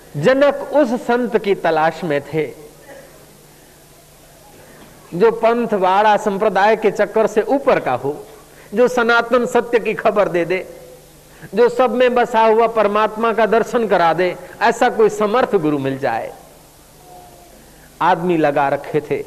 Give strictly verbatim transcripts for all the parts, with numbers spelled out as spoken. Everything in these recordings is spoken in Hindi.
जनक उस संत की तलाश में थे जो पंथ वाड़ा संप्रदाय के चक्कर से ऊपर का हो, जो सनातन सत्य की खबर दे दे, जो सब में बसा हुआ परमात्मा का दर्शन करा दे। ऐसा कोई समर्थ गुरु मिल जाए। आदमी लगा रखे थे।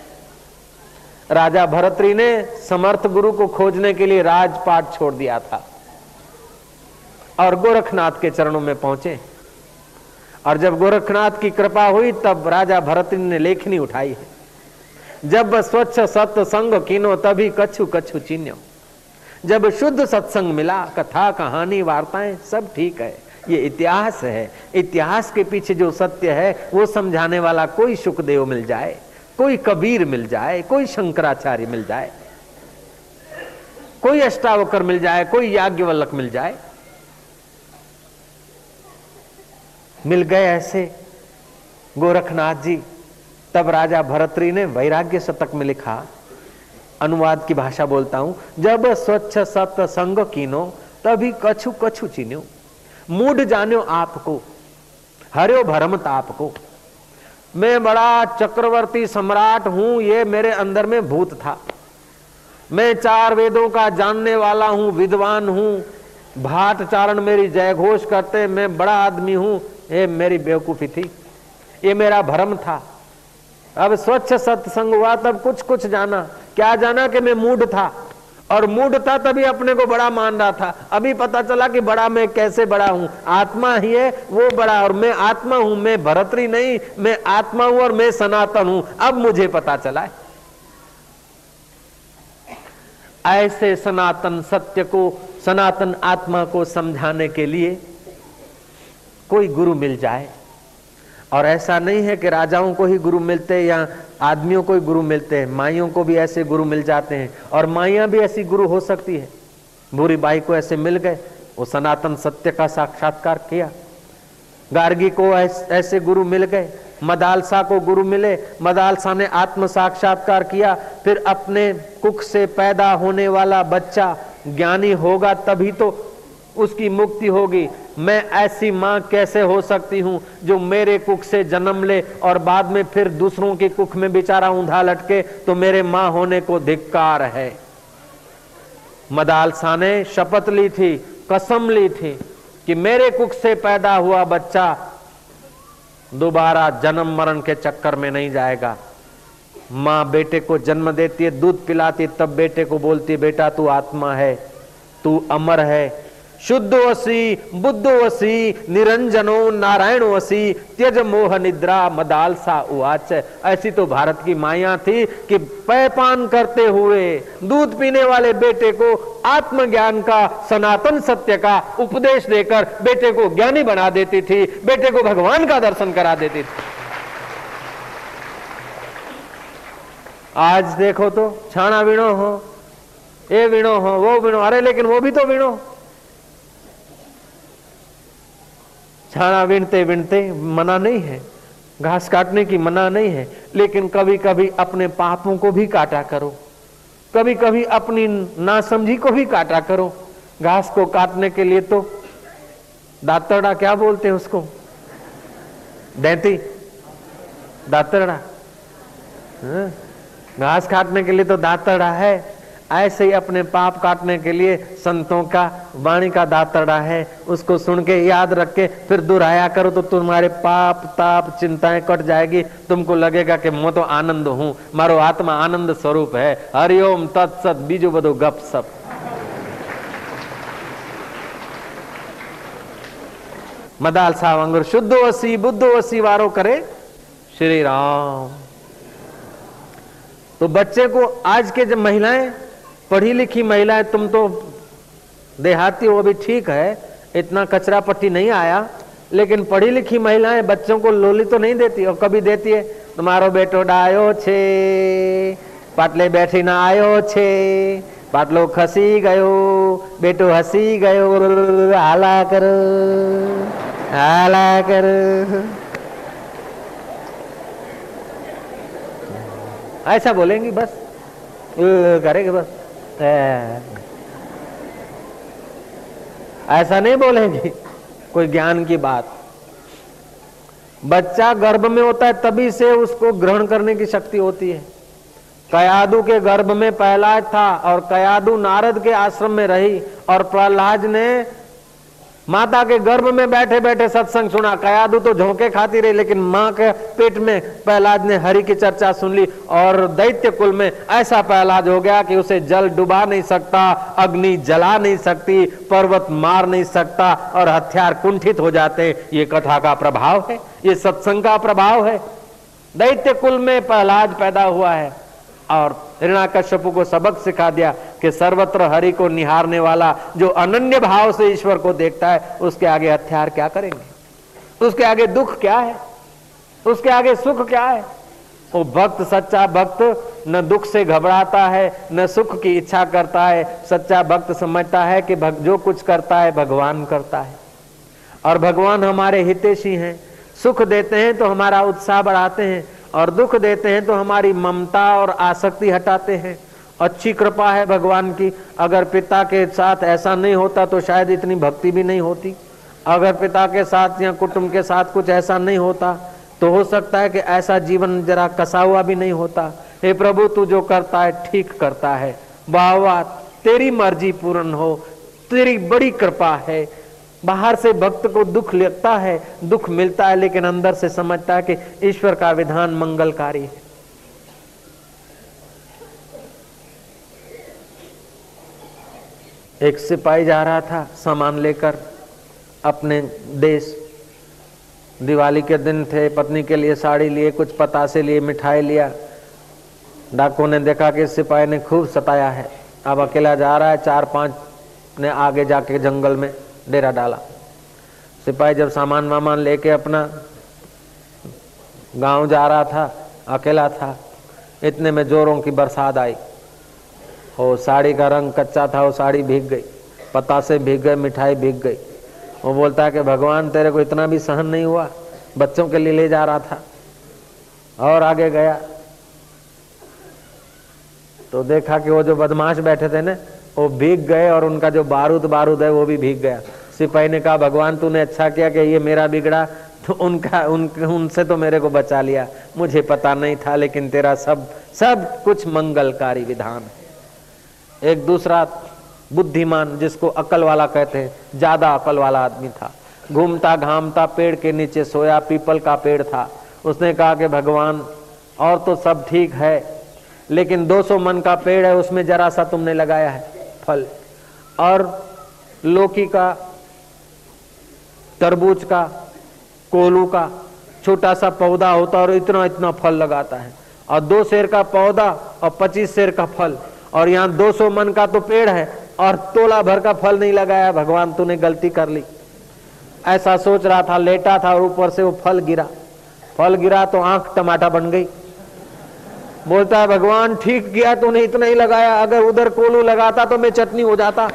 राजा भरतरी ने समर्थ गुरु को खोजने के लिए राजपाट छोड़ दिया था और गोरखनाथ के चरणों में पहुंचे। और जब गोरखनाथ की कृपा हुई तब राजा भरतरी ने लेखनी उठाई है, जब स्वच्छ सत्संग कीनो तभी कछु कछु चिन्यो। जब शुद्ध सत्संग मिला, कथा कहानी वार्ताएं सब ठीक है, ये इतिहास है। इतिहास के पीछे जो सत्य है वो समझाने वाला कोई शुकदेव मिल जाए, कोई कबीर मिल जाए, कोई शंकराचार्य मिल जाए, कोई अष्टावकर मिल जाए, कोई याज्ञवल्लक मिल जाए, मिल गए ऐसे गोरखनाथ जी। तब राजा भरतरी ने वैराग्य शतक में लिखा, अनुवाद की भाषा बोलता हूं, जब स्वच्छ सत्संग कीनो तभी कछु कछु चिन्यो। मूढ़ जान्यो आपको, हर्यो भरम तापको। मैं बड़ा चक्रवर्ती सम्राट हूं, ये मेरे अंदर में भूत था। मैं चार वेदों का जानने वाला हूं, विद्वान हूं, भाट चारण मेरी जय घोष करते, मैं बड़ा आदमी हूं, ये मेरी बेवकूफी थी, ये मेरा भ्रम था। अब स्वच्छ सत्संग हुआ तब कुछ कुछ जाना। क्या जाना कि मैं मूढ़ था, और मूढ़ था तभी अपने को बड़ा मान रहा था। अभी पता चला कि बड़ा मैं कैसे बड़ा हूं, आत्मा ही है वो बड़ा, और मैं आत्मा हूं, मैं भरतरी नहीं, मैं आत्मा हूं और मैं सनातन हूं। अब मुझे पता चला है। ऐसे सनातन सत्य को, सनातन आत्मा को समझाने के लिए कोई गुरु मिल जाए। और ऐसा नहीं है कि राजाओं को ही गुरु मिलते हैं या आदमियों को ही गुरु मिलते हैं, माइयों को भी ऐसे गुरु मिल जाते हैं, और माइयां भी ऐसी गुरु हो सकती है। भूरी बाई को ऐसे मिल गए, वो सनातन सत्य का साक्षात्कार किया। गार्गी को ऐसे गुरु मिल गए, मदालसा को गुरु मिले, मदालसा ने आत्म साक्षात्कार किया। फिर अपने कुख से पैदा होने वाला बच्चा ज्ञानी होगा तभी तो उसकी मुक्ति होगी। मैं ऐसी मां कैसे हो सकती हूं जो मेरे कुख से जन्म ले और बाद में फिर दूसरों के कुख में बेचारा ऊंधा लटके, तो मेरे मां होने को धिक्कार है। मदालसा ने शपथ ली थी, कसम ली थी कि मेरे कुख से पैदा हुआ बच्चा दोबारा जन्म मरण के चक्कर में नहीं जाएगा। मां बेटे को जन्म देती है, दूध पिलाती, तब बेटे को बोलती है, बेटा तू आत्मा है, तू अमर है, शुद्धो वसी बुद्धो वसी निरंजनो नारायणो वसी त्यज मोह निद्रा मदालसा उवाच। ऐसी तो भारत की माया थी कि पैपान करते हुए दूध पीने वाले बेटे को आत्मज्ञान का, सनातन सत्य का उपदेश देकर बेटे को ज्ञानी बना देती थी, बेटे को भगवान का दर्शन करा देती थी। आज देखो तो छाना वीणो हो, ये वीणो हो, वो वीणो, अरे लेकिन वो भी तो वीणो। छाना विनते विनते मना नहीं है, घास काटने की मना नहीं है, लेकिन कभी कभी अपने पापों को भी काटा करो, कभी कभी अपनी नासमझी को भी काटा करो। घास को काटने के लिए तो दातरड़ा, क्या बोलते हैं उसको, दैती, दातरड़ा। घास काटने के लिए तो दातरड़ा है, ऐसे ही अपने पाप काटने के लिए संतों का वाणी का दातरड़ा है। उसको सुन के याद रख के फिर दोहराया करो तो तुम्हारे पाप ताप चिंताएं कट जाएगी। तुमको लगेगा कि मैं तो आनंद हूं, मारो आत्मा आनंद स्वरूप है। हरिओम तत्सत, बीजू बधो गप सप। मदाल सावंगर शुद्धो वसी बुद्धो वसी वारो करे श्री राम। तो बच्चे को आज के जब महिलाएं, पढ़ी लिखी महिलाएं, तुम तो देहाती हो अभी ठीक है, इतना कचरा पट्टी नहीं आया, लेकिन पढ़ी लिखी महिलाएं बच्चों को लोली तो नहीं देती, और कभी देती है, तुम्हारो बेटो डायो छे, पाटले बैठी ना आयो छे, पाटलो खसी गयो, बेटो हसी गयो, हाला कर हाला कर। ऐसा बोलेंगी, बस करेंगे, बस ऐसा नहीं बोलेंगी कोई ज्ञान की बात। बच्चा गर्भ में होता है तभी से उसको ग्रहण करने की शक्ति होती है। कयादु के गर्भ में प्रहलाद था और कयादु नारद के आश्रम में रही और प्रहलाद ने माता के गर्भ में बैठे बैठे सत्संग सुना। कयादु तो झोंके खाती रही, लेकिन मां के पेट में प्रहलाद ने हरि की चर्चा सुन ली और दैत्य कुल में ऐसा प्रहलाद हो गया कि उसे जल डुबा नहीं सकता, अग्नि जला नहीं सकती, पर्वत मार नहीं सकता और हथियार कुंठित हो जाते। ये कथा का प्रभाव है, ये सत्संग का प्रभाव है। दैत्य कुल में प्रहलाद पैदा हुआ है और हिरण्याकश्यपु को सबक सिखा दिया कि सर्वत्र हरि को निहारने वाला जो अनन्य भाव से ईश्वर को देखता है, उसके आगे हथियार क्या करेंगे, उसके आगे दुख क्या है, उसके आगे सुख क्या है। वो भक्त, सच्चा भक्त न दुख से घबराता है न सुख की इच्छा करता है। सच्चा भक्त समझता है कि जो कुछ करता है भगवान करता है और भगवान हमारे हितैषी हैं। सुख देते हैं तो हमारा उत्साह बढ़ाते हैं और दुख देते हैं तो हमारी ममता और आसक्ति हटाते हैं। अच्छी कृपा है भगवान की। अगर पिता के साथ ऐसा नहीं होता तो शायद इतनी भक्ति भी नहीं होती। अगर पिता के साथ या कुटुंब के साथ कुछ ऐसा नहीं होता तो हो सकता है कि ऐसा जीवन जरा कसा हुआ भी नहीं होता। हे प्रभु, तू जो करता है ठीक करता है। वाह वाह, तेरी मर्जी पूर्ण हो, तेरी बड़ी कृपा है। बाहर से भक्त को दुख लगता है, दुख मिलता है, लेकिन अंदर से समझता है कि ईश्वर का विधान मंगलकारी है। एक सिपाही जा रहा था सामान लेकर अपने देश। दिवाली के दिन थे, पत्नी के लिए साड़ी लिए, कुछ पतासे लिए, मिठाई लिया। डाकुओं ने देखा कि सिपाही ने खूब सताया है, अब अकेला जा रहा है। चार पांच ने आगे जाके जंगल में डेरा डाला। सिपाही जब सामान वामान लेके अपना गांव जा रहा था, अकेला था, इतने में जोरों की बरसात आई। वो साड़ी का रंग कच्चा था, वो साड़ी भीग गई, पतासे भीग गए, मिठाई भीग गई। वो बोलता है कि भगवान तेरे को इतना भी सहन नहीं हुआ, बच्चों के लिए ले जा रहा था। और आगे गया तो देखा कि वो जो बदमाश बैठे थे ना, वो भीग गए और उनका जो बारूद बारूद है वो भी भीग गया। सिपाही ने कहा, भगवान तूने अच्छा किया कि ये मेरा बिगड़ा तो उनका उन, उनसे तो मेरे को बचा लिया। मुझे पता नहीं था, लेकिन तेरा सब सब कुछ मंगलकारी विधान है। एक दूसरा बुद्धिमान, जिसको अकल वाला कहते हैं, ज्यादा अकल वाला आदमी था, घूमता घामता पेड़ के नीचे सोया। पीपल का पेड़ था। उसने कहा कि भगवान और तो सब ठीक है, लेकिन दो सौ मन का पेड़ है, उसमें जरा सा तुमने लगाया है फल, और लौकी का, तरबूज का, कोलू का छोटा सा पौधा होता और इतना इतना फल लगाता है, और दो शेर का पौधा और पच्चीस शेर का फल, और यहाँ दो सौ मन का तो पेड़ है और तोला भर का फल नहीं लगाया। भगवान तूने गलती कर ली। ऐसा सोच रहा था, लेटा था और ऊपर से वो फल गिरा। फल गिरा तो आंख टमाटा बन गई। बोलता है, भगवान ठीक किया तूने इतना ही लगाया, अगर उधर कोलू लगाता तो मैं चटनी हो जाता।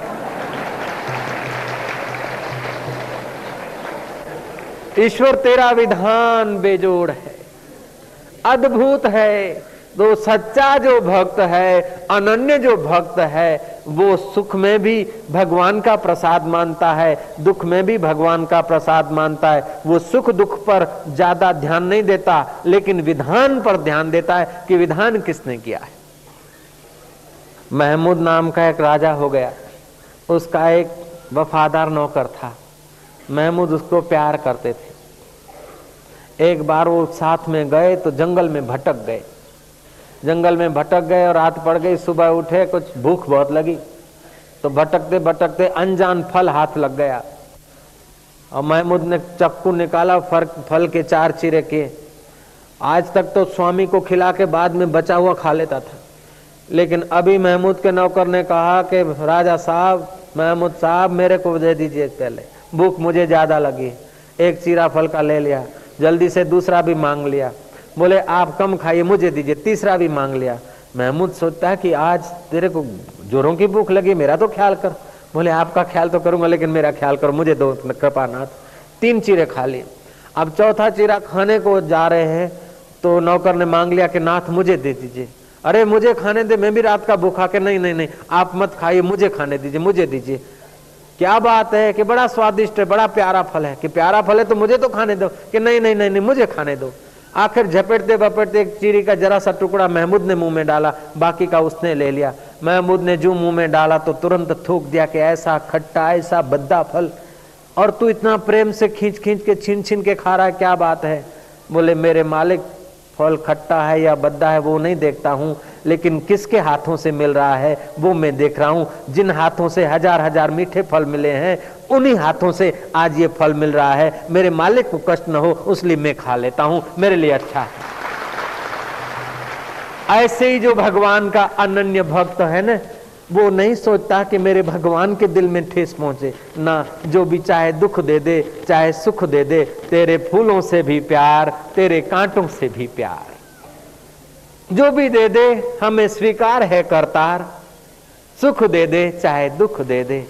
ईश्वर तेरा विधान बेजोड़ है, अद्भुत है। तो सच्चा जो भक्त है, अनन्य जो भक्त है, वो सुख में भी भगवान का प्रसाद मानता है, दुख में भी भगवान का प्रसाद मानता है। वो सुख दुख पर ज्यादा ध्यान नहीं देता, लेकिन विधान पर ध्यान देता है कि विधान किसने किया है। महमूद नाम का एक राजा हो गया। उसका एक वफादार नौकर था। महमूद उसको प्यार करते थे। एक बार वो साथ में गए तो जंगल में भटक गए। जंगल में भटक गए और रात पड़ गई। सुबह उठे, कुछ भूख बहुत लगी, तो भटकते भटकते अनजान फल हाथ लग गया और महमूद ने चक्कू निकाला, फर्क फल के चार चीरे किए। आज तक तो स्वामी को खिला के बाद में बचा हुआ खा लेता था, लेकिन अभी महमूद के नौकर ने कहा कि राजा साहब, महमूद साहब मेरे को दे दीजिए, पहले भूख मुझे ज्यादा लगी। एक चीरा फल का ले लिया, जल्दी से दूसरा भी मांग लिया। बोले आप कम खाइए, मुझे दीजिए, तीसरा भी मांग लिया। महमूद सोचता है कि आज तेरे को जोरों की भूख लगी, मेरा तो ख्याल कर। बोले आपका ख्याल तो करूंगा, लेकिन मेरा ख्याल करो, मुझे दो कृपानाथ। तीन चीरे खा लिए। अब चौथा चीरा खाने को जा रहे हैं तो नौकर ने मांग लिया कि नाथ मुझे दे दीजिए। अरे मुझे खाने दे, मैं भी रात का भूखा। के नहीं नहीं नहीं, आप मत खाइए, मुझे खाने दीजिए, मुझे दीजिए। क्या बात है कि बड़ा स्वादिष्ट है, बड़ा प्यारा फल है। कि प्यारा फल है तो मुझे तो खाने दो। कि नहीं नहीं नहीं, नहीं मुझे खाने दो। आखिर झपेटते बपेटते एक चीरी का जरा सा टुकड़ा महमूद ने मुंह में डाला, बाकी का उसने ले लिया। महमूद ने जो मुंह में डाला तो तुरंत थूक दिया कि ऐसा खट्टा, ऐसा बद्दा फल, और तू इतना प्रेम से खींच खींच के छीन छीन के खा रहा है, क्या बात है? बोले मेरे मालिक, फल खट्टा है या बद्दा है वो नहीं देखता हूँ, लेकिन किसके हाथों से मिल रहा है वो मैं देख रहा हूँ। जिन हाथों से हजार हजार मीठे फल मिले हैं, उन्हीं हाथों से आज ये फल मिल रहा है। मेरे मालिक को कष्ट न हो उसलिए मैं खा लेता हूँ, मेरे लिए अच्छा है। ऐसे ही जो भगवान का अनन्य भक्त है ना, वो नहीं सोचता कि मेरे भगवान के दिल में ठेस पहुंचे ना। जो भी चाहे दुख दे दे, चाहे सुख दे दे, तेरे फूलों से भी प्यार, तेरे कांटों से भी प्यार, जो भी दे दे हमें स्वीकार है करतार। सुख दे दे चाहे दुख दे दे।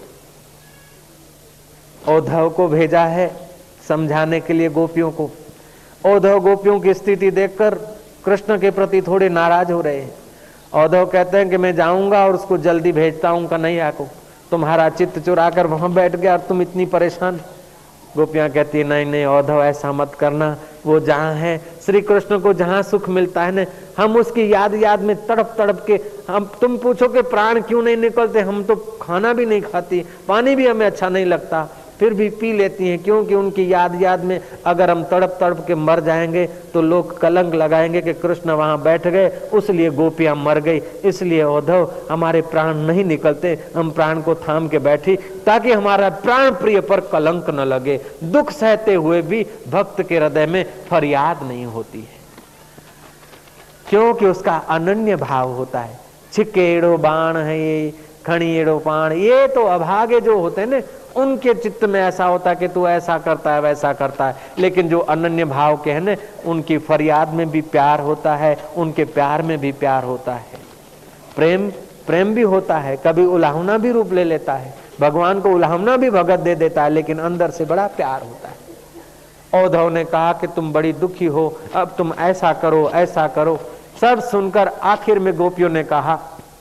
उद्धव को भेजा है समझाने के लिए गोपियों को। उद्धव गोपियों की स्थिति देखकर कृष्ण के प्रति थोड़े नाराज हो रहे हैं। उद्धव कहते हैं कि मैं जाऊंगा और उसको जल्दी भेजता हूं, कन्हैया को। तुम्हारा चित्त चुरा कर वहां बैठ गया और तुम इतनी परेशान। गोपियां कहती है नहीं नहीं उद्धव ऐसा मत करना, वो जहाँ है श्री कृष्ण को जहाँ सुख मिलता है ना, हम उसकी याद याद में तड़प तड़प के, हम तुम पूछो कि प्राण क्यों नहीं निकलते, हम तो खाना भी नहीं खाती, पानी भी हमें अच्छा नहीं लगता, फिर भी पी लेती हैं, क्योंकि उनकी याद याद में अगर हम तड़प तड़प के मर जाएंगे तो लोग कलंक लगाएंगे कि कृष्ण वहां बैठ गए उसलिए गोपियां मर गई। इसलिए उद्धव हमारे प्राण नहीं निकलते, हम प्राण को थाम के बैठी ताकि हमारा प्राण प्रिय पर कलंक न लगे। दुख सहते हुए भी भक्त के हृदय में फरियाद नहीं होती है, क्योंकि उसका अनन्य भाव होता है। छिकेड़ो बाण है ये, खणीड़ो पाण, ये तो अभागे जो होते हैं ना, उनके चित्त में ऐसा होता है कि तू ऐसा करता है वैसा करता है। लेकिन जो अनन्य भाव के हैं ना, उनकी फरियाद में भी प्यार होता है, उनके प्यार में भी प्यार होता है। प्रेम प्रेम भी होता है, कभी उलाहना भी रूप ले लेता है। भगवान को उलाहना भी भगत दे देता है, लेकिन अंदर से बड़ा प्यार होता है। उद्धव ने कहा कि तुम बड़ी दुखी हो, अब तुम ऐसा करो ऐसा करो। सब सुनकर आखिर में गोपियों ने कहा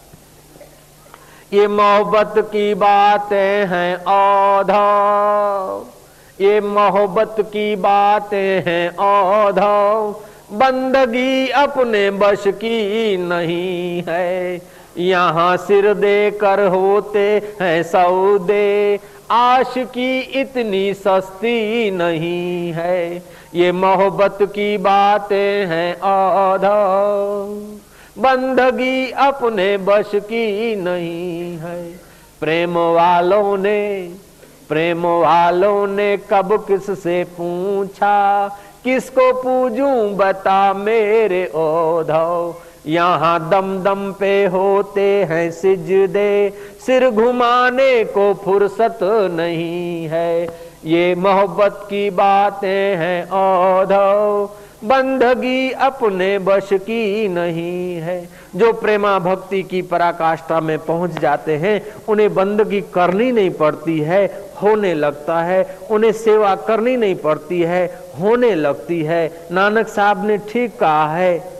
ये मोहब्बत की बातें हैं उद्धव, ये मोहब्बत की बातें हैं उद्धव, बंदगी अपने बश की नहीं है। यहाँ सिर देकर होते हैं सौदे, आशिकी इतनी सस्ती नहीं है। ये मोहब्बत की बातें हैं उद्धव, बंदगी अपने बश की नहीं है। प्रेम वालों ने प्रेम वालों ने कब किससे पूछा, किसको पूजूं बता मेरे उद्धव। यहाँ दम दम पे होते हैं सिजदे, सिर घुमाने को फुर्सत नहीं है। ये मोहब्बत की बातें हैं उद्धव, बंदगी अपने बश की नहीं है। जो प्रेमा भक्ति की पराकाष्ठा में पहुंच जाते हैं, उन्हें बंदगी करनी नहीं पड़ती है, होने लगता है। उन्हें सेवा करनी नहीं पड़ती है, होने लगती है। नानक साहब ने ठीक कहा है,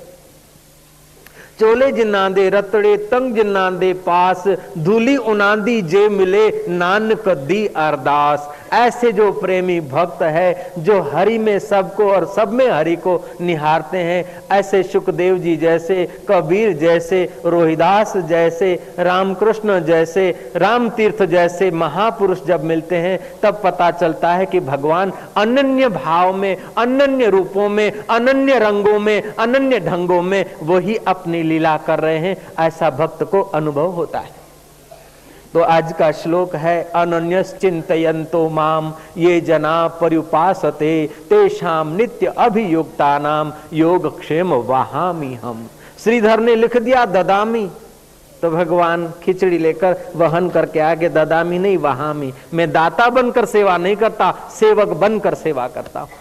चोले जिन्ना दे रतड़े तंग जिन्ना दे पास, धूली उनादी जे मिले नानक दी अरदास। ऐसे जो प्रेमी भक्त है, जो हरि में सबको और सब में हरि को निहारते हैं, ऐसे सुखदेव जी जैसे, कबीर जैसे, रोहिदास जैसे, रामकृष्ण जैसे, राम तीर्थ जैसे महापुरुष जब मिलते हैं, तब पता चलता है कि भगवान अनन्य भाव में, अनन्य रूपों में, अनन्य रंगों में, अनन्य ढंगों में वही अपनी लीला कर रहे हैं। ऐसा भक्त को अनुभव होता है। तो आज का श्लोक है, अनन्यस चिंतयन्तो माम ये जना पर्युपासते, तेषाम नित्य अभियुक्ता नाम योग क्षेम वहामी हम। श्रीधर ने लिख दिया ददामी, तो भगवान खिचड़ी लेकर वहन करके आगे, ददामी नहीं वहामी। मैं दाता बनकर सेवा नहीं करता, सेवक बनकर सेवा करता हूं।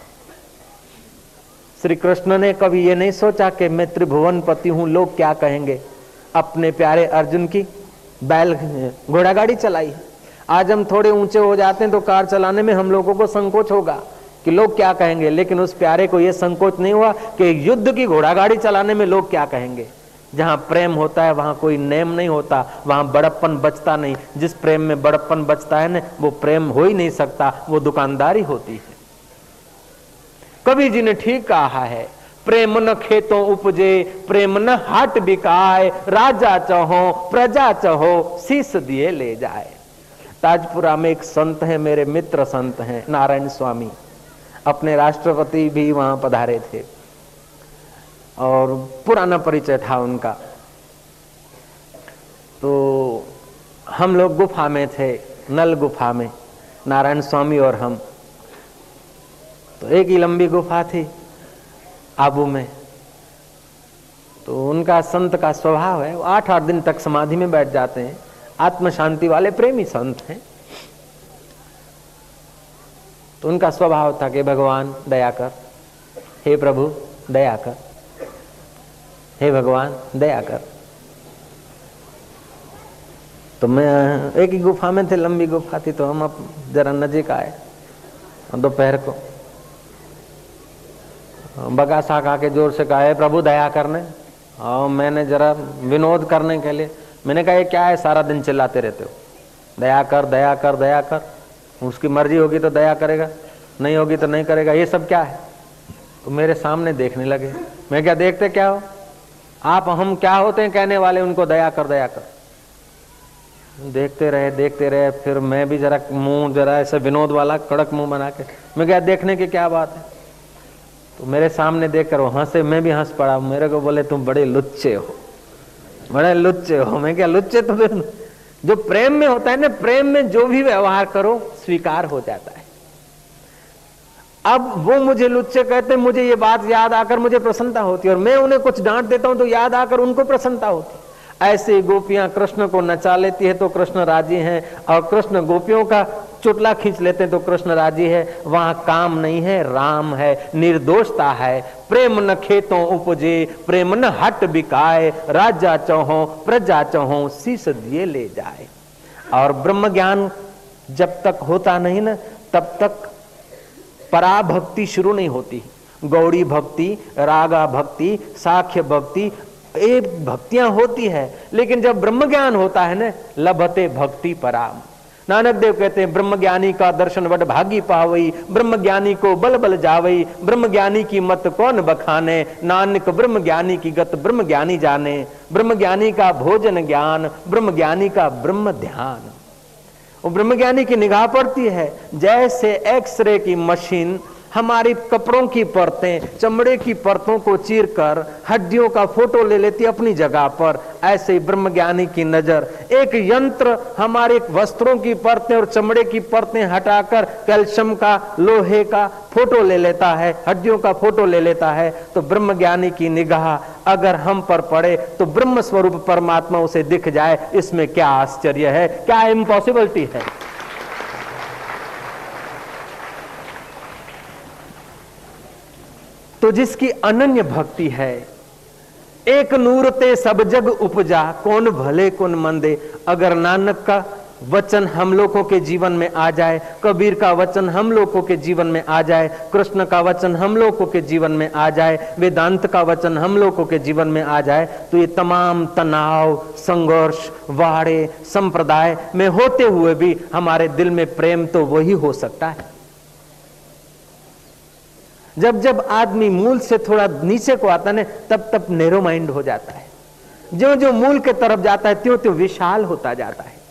श्री कृष्ण ने कभी ये नहीं सोचा कि मैं त्रिभुवनपति हूं, लोग क्या कहेंगे। अपने प्यारे अर्जुन की बैल घोड़ा गाड़ी चलाई। आज हम थोड़े ऊंचे हो जाते हैं तो कार चलाने में हम लोगों को संकोच होगा कि लोग क्या कहेंगे, लेकिन उस प्यारे को यह संकोच नहीं हुआ कि युद्ध की घोड़ा गाड़ी चलाने में लोग क्या कहेंगे। जहाँ प्रेम होता है वहाँ कोई नेम नहीं होता, वहाँ बड़प्पन बचता नहीं। जिस प्रेम में बड़प्पन बचता है ना, वो प्रेम हो ही नहीं सकता, वो दुकानदारी होती है। कबीर जी ने ठीक कहा है, प्रेम न खेतों उपजे, प्रेम न हाट बिकाए, राजा चाहो प्रजा चाहो शीस दिए ले जाए। ताजपुरा में एक संत है, मेरे मित्र संत हैं, नारायण स्वामी, अपने राष्ट्रपति भी वहां पधारे थे और पुराना परिचय था उनका। तो हम लोग गुफा में थे, नल गुफा में, नारायण स्वामी और हम। तो एक ही लंबी गुफा थी आबू में। तो उनका संत का स्वभाव है, वो आठ आठ दिन तक समाधि में बैठ जाते हैं, आत्म शांति वाले प्रेमी संत हैं। तो उनका स्वभाव था कि भगवान दया कर, हे प्रभु दया कर, हे भगवान दया कर। तो मैं एक ही गुफा में थे, लंबी गुफा थी, तो हम अब जरा नजीक आए दोपहर को। बगासा खा के जोर से कहा, हे प्रभु दया करने। और मैंने जरा विनोद करने के लिए मैंने कहा, ये क्या है, सारा दिन चिल्लाते रहते हो, दया कर दया कर दया कर, उसकी मर्जी होगी तो दया करेगा, नहीं होगी तो नहीं करेगा, ये सब क्या है। तो मेरे सामने देखने लगे। मैं क्या, देखते क्या हो आप, हम क्या होते हैं कहने वाले उनको दया कर दया कर। देखते रहे देखते रहे, फिर मैं भी जरा मुंह जरा ऐसे विनोद वाला कड़क मुंह बना के, मैं क्या देखने की क्या बात है। तो मेरे सामने देख कर वो हंसे, मैं भी हंस पड़ा। मेरे को बोले, तुम बड़े लुच्चे हो, बड़े लुच्चे हो। मैं क्या लुच्चे, तो फिर जो प्रेम में होता है ना, प्रेम में जो भी व्यवहार करो स्वीकार हो जाता है। अब वो मुझे लुच्चे कहते, मुझे ये बात याद आकर मुझे प्रसन्नता होती है, और मैं उन्हें कुछ डांट देता हूं तो याद आकर उनको प्रसन्नता होती है। ऐसे गोपियां कृष्ण को नचा लेती है तो कृष्ण राजी हैं, और कृष्ण गोपियों का चुटला खींच लेते हैं तो कृष्ण राजी है। वहां काम नहीं है, राम है, निर्दोषता है। प्रेम न खेतों उपजे, प्रेम न हट बिकाए, राजा चाहो प्रजा चाहो शीस दिए ले जाए। और ब्रह्म ज्ञान जब तक होता नहीं ना, तब तक पराभक्ति शुरू नहीं होती। गौड़ी भक्ति, रागा भक्ति, साख्य भक्ति, ये भक्तियां होती है, लेकिन जब ब्रह्म ज्ञान होता है ना, लभते भक्ति पराम। नानक देव कहते हैं, ब्रह्म ज्ञानी का दर्शन वड भागी पावई, ब्रह्म ज्ञानी को बल बल जावई, ब्रह्म ज्ञानी की मत कौन बखाने, नानक ब्रह्म ज्ञानी की गत ब्रह्म ज्ञानी जाने। ब्रह्म ज्ञानी का भोजन ज्ञान, ब्रह्म ज्ञानी का ब्रह्म ध्यान। वो ब्रह्म ज्ञानी की निगाह पड़ती है जैसे एक्सरे की मशीन हमारी कपड़ों की परतें, चमड़े की परतों को चीरकर हड्डियों का फोटो ले लेती अपनी जगह पर, ऐसे ही ब्रह्मज्ञानी की नजर एक यंत्र हमारे वस्त्रों की परतें और चमड़े की परतें हटाकर कैल्शियम का, लोहे का फोटो ले लेता है, हड्डियों का फोटो ले लेता है। तो ब्रह्मज्ञानी की निगाह अगर हम पर पड़े तो ब्रह्म स्वरूप परमात्मा उसे दिख जाए, इसमें क्या आश्चर्य है, क्या इम्पॉसिबिलिटी है। तो जिसकी अनन्य भक्ति है, एक नूर ते सब जग उपजा, कौन भले कौन मंदे। अगर नानक का वचन हम लोगों के जीवन में आ जाए, कबीर का वचन हम लोगों के जीवन में आ जाए, कृष्ण का वचन हम लोगों के जीवन में आ जाए, वेदांत का वचन हम लोगों के जीवन में आ जाए, तो ये तमाम तनाव, संघर्ष, वाड़े, संप्रदाय में होते हुए भी हमारे दिल में प्रेम तो वही हो सकता है। जब जब आदमी मूल से थोड़ा नीचे को आता है, तब तब नैरो माइंड हो जाता है। जो जो मूल के तरफ जाता है त्यों त्यों विशाल होता जाता है।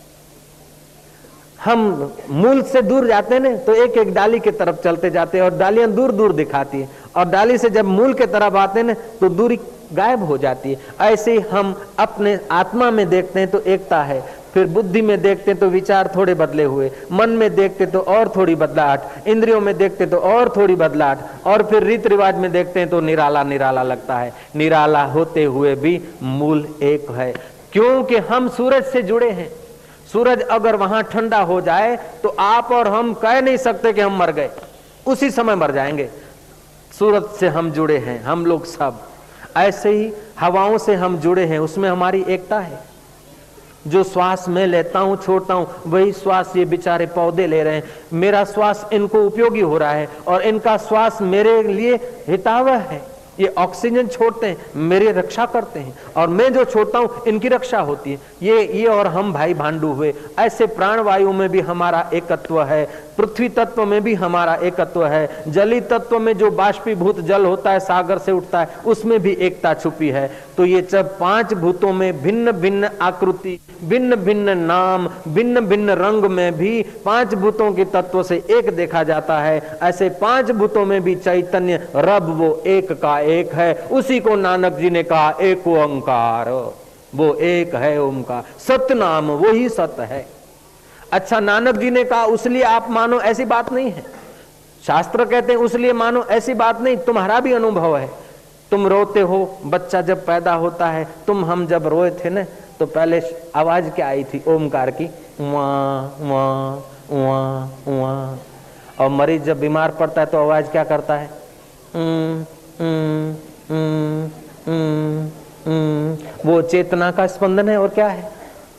हम मूल से दूर जाते हैं ना, तो एक एक डाली के तरफ चलते जाते हैं और डालियां दूर दूर दिखाती है, और डाली से जब मूल के तरफ आते हैं ना, तो दूरी गायब हो जाती है। ऐसे ही हम अपने आत्मा में देखते हैं तो एकता है, फिर बुद्धि में देखते तो विचार थोड़े बदले हुए, मन में देखते तो और थोड़ी बदलाहट, इंद्रियों में देखते तो और थोड़ी बदलाहट, और फिर रीत रिवाज में देखते हैं तो निराला निराला लगता है। निराला होते हुए भी मूल एक है, क्योंकि हम सूरज से जुड़े हैं। सूरज अगर वहां ठंडा हो जाए तो आप और हम कह नहीं सकते कि हम मर गए, उसी समय मर जाएंगे। सूरज से हम जुड़े हैं हम लोग सब, ऐसे ही हवाओं से हम जुड़े हैं, उसमें हमारी एकता है। जो श्वास मैं लेता हूं छोड़ता हूं, वही श्वास ये बेचारे पौधे ले रहे हैं। मेरा श्वास इनको उपयोगी हो रहा है और इनका श्वास मेरे लिए हितावह है। ये ऑक्सीजन छोड़ते हैं, मेरी रक्षा करते हैं, और मैं जो छोड़ता हूं इनकी रक्षा होती है। ये ये और हम भाई भांडू हुए। ऐसे प्राणवायु में भी हमारा एकत्व है, पृथ्वी तत्व में भी हमारा एकत्व है, जली तत्व में जो बाष्पीभूत जल होता है, सागर से उठता है, उसमें भी एकता छुपी है। तो ये जब पांच भूतों में भिन्न भिन्न आकृति, भिन्न भिन्न नाम, भिन्न भिन्न रंग में भी पांच भूतों के तत्व से एक देखा जाता है, ऐसे पांच भूतों में भी चैतन्य रब वो एक का एक है। उसी को नानक जी ने कहा एक ओंकार, वो एक है ओंकार, सत नाम वो ही सत है। अच्छा, नानक जी ने कहा उसलिए आप मानो, ऐसी बात नहीं है। शास्त्र कहते हैं उसलिए मानो, ऐसी बात नहीं। तुम्हारा भी अनुभव है, तुम रोते हो, बच्चा जब पैदा होता है, तुम हम जब रोए थे ना, तो पहले आवाज क्या आई थी? ओमकार की, वां वां वां वां। और मरीज जब बीमार पड़ता है तो आवाज क्या करता है? उम, उम, उम, उम, उम। वो चेतना का स्पंदन है। और क्या है?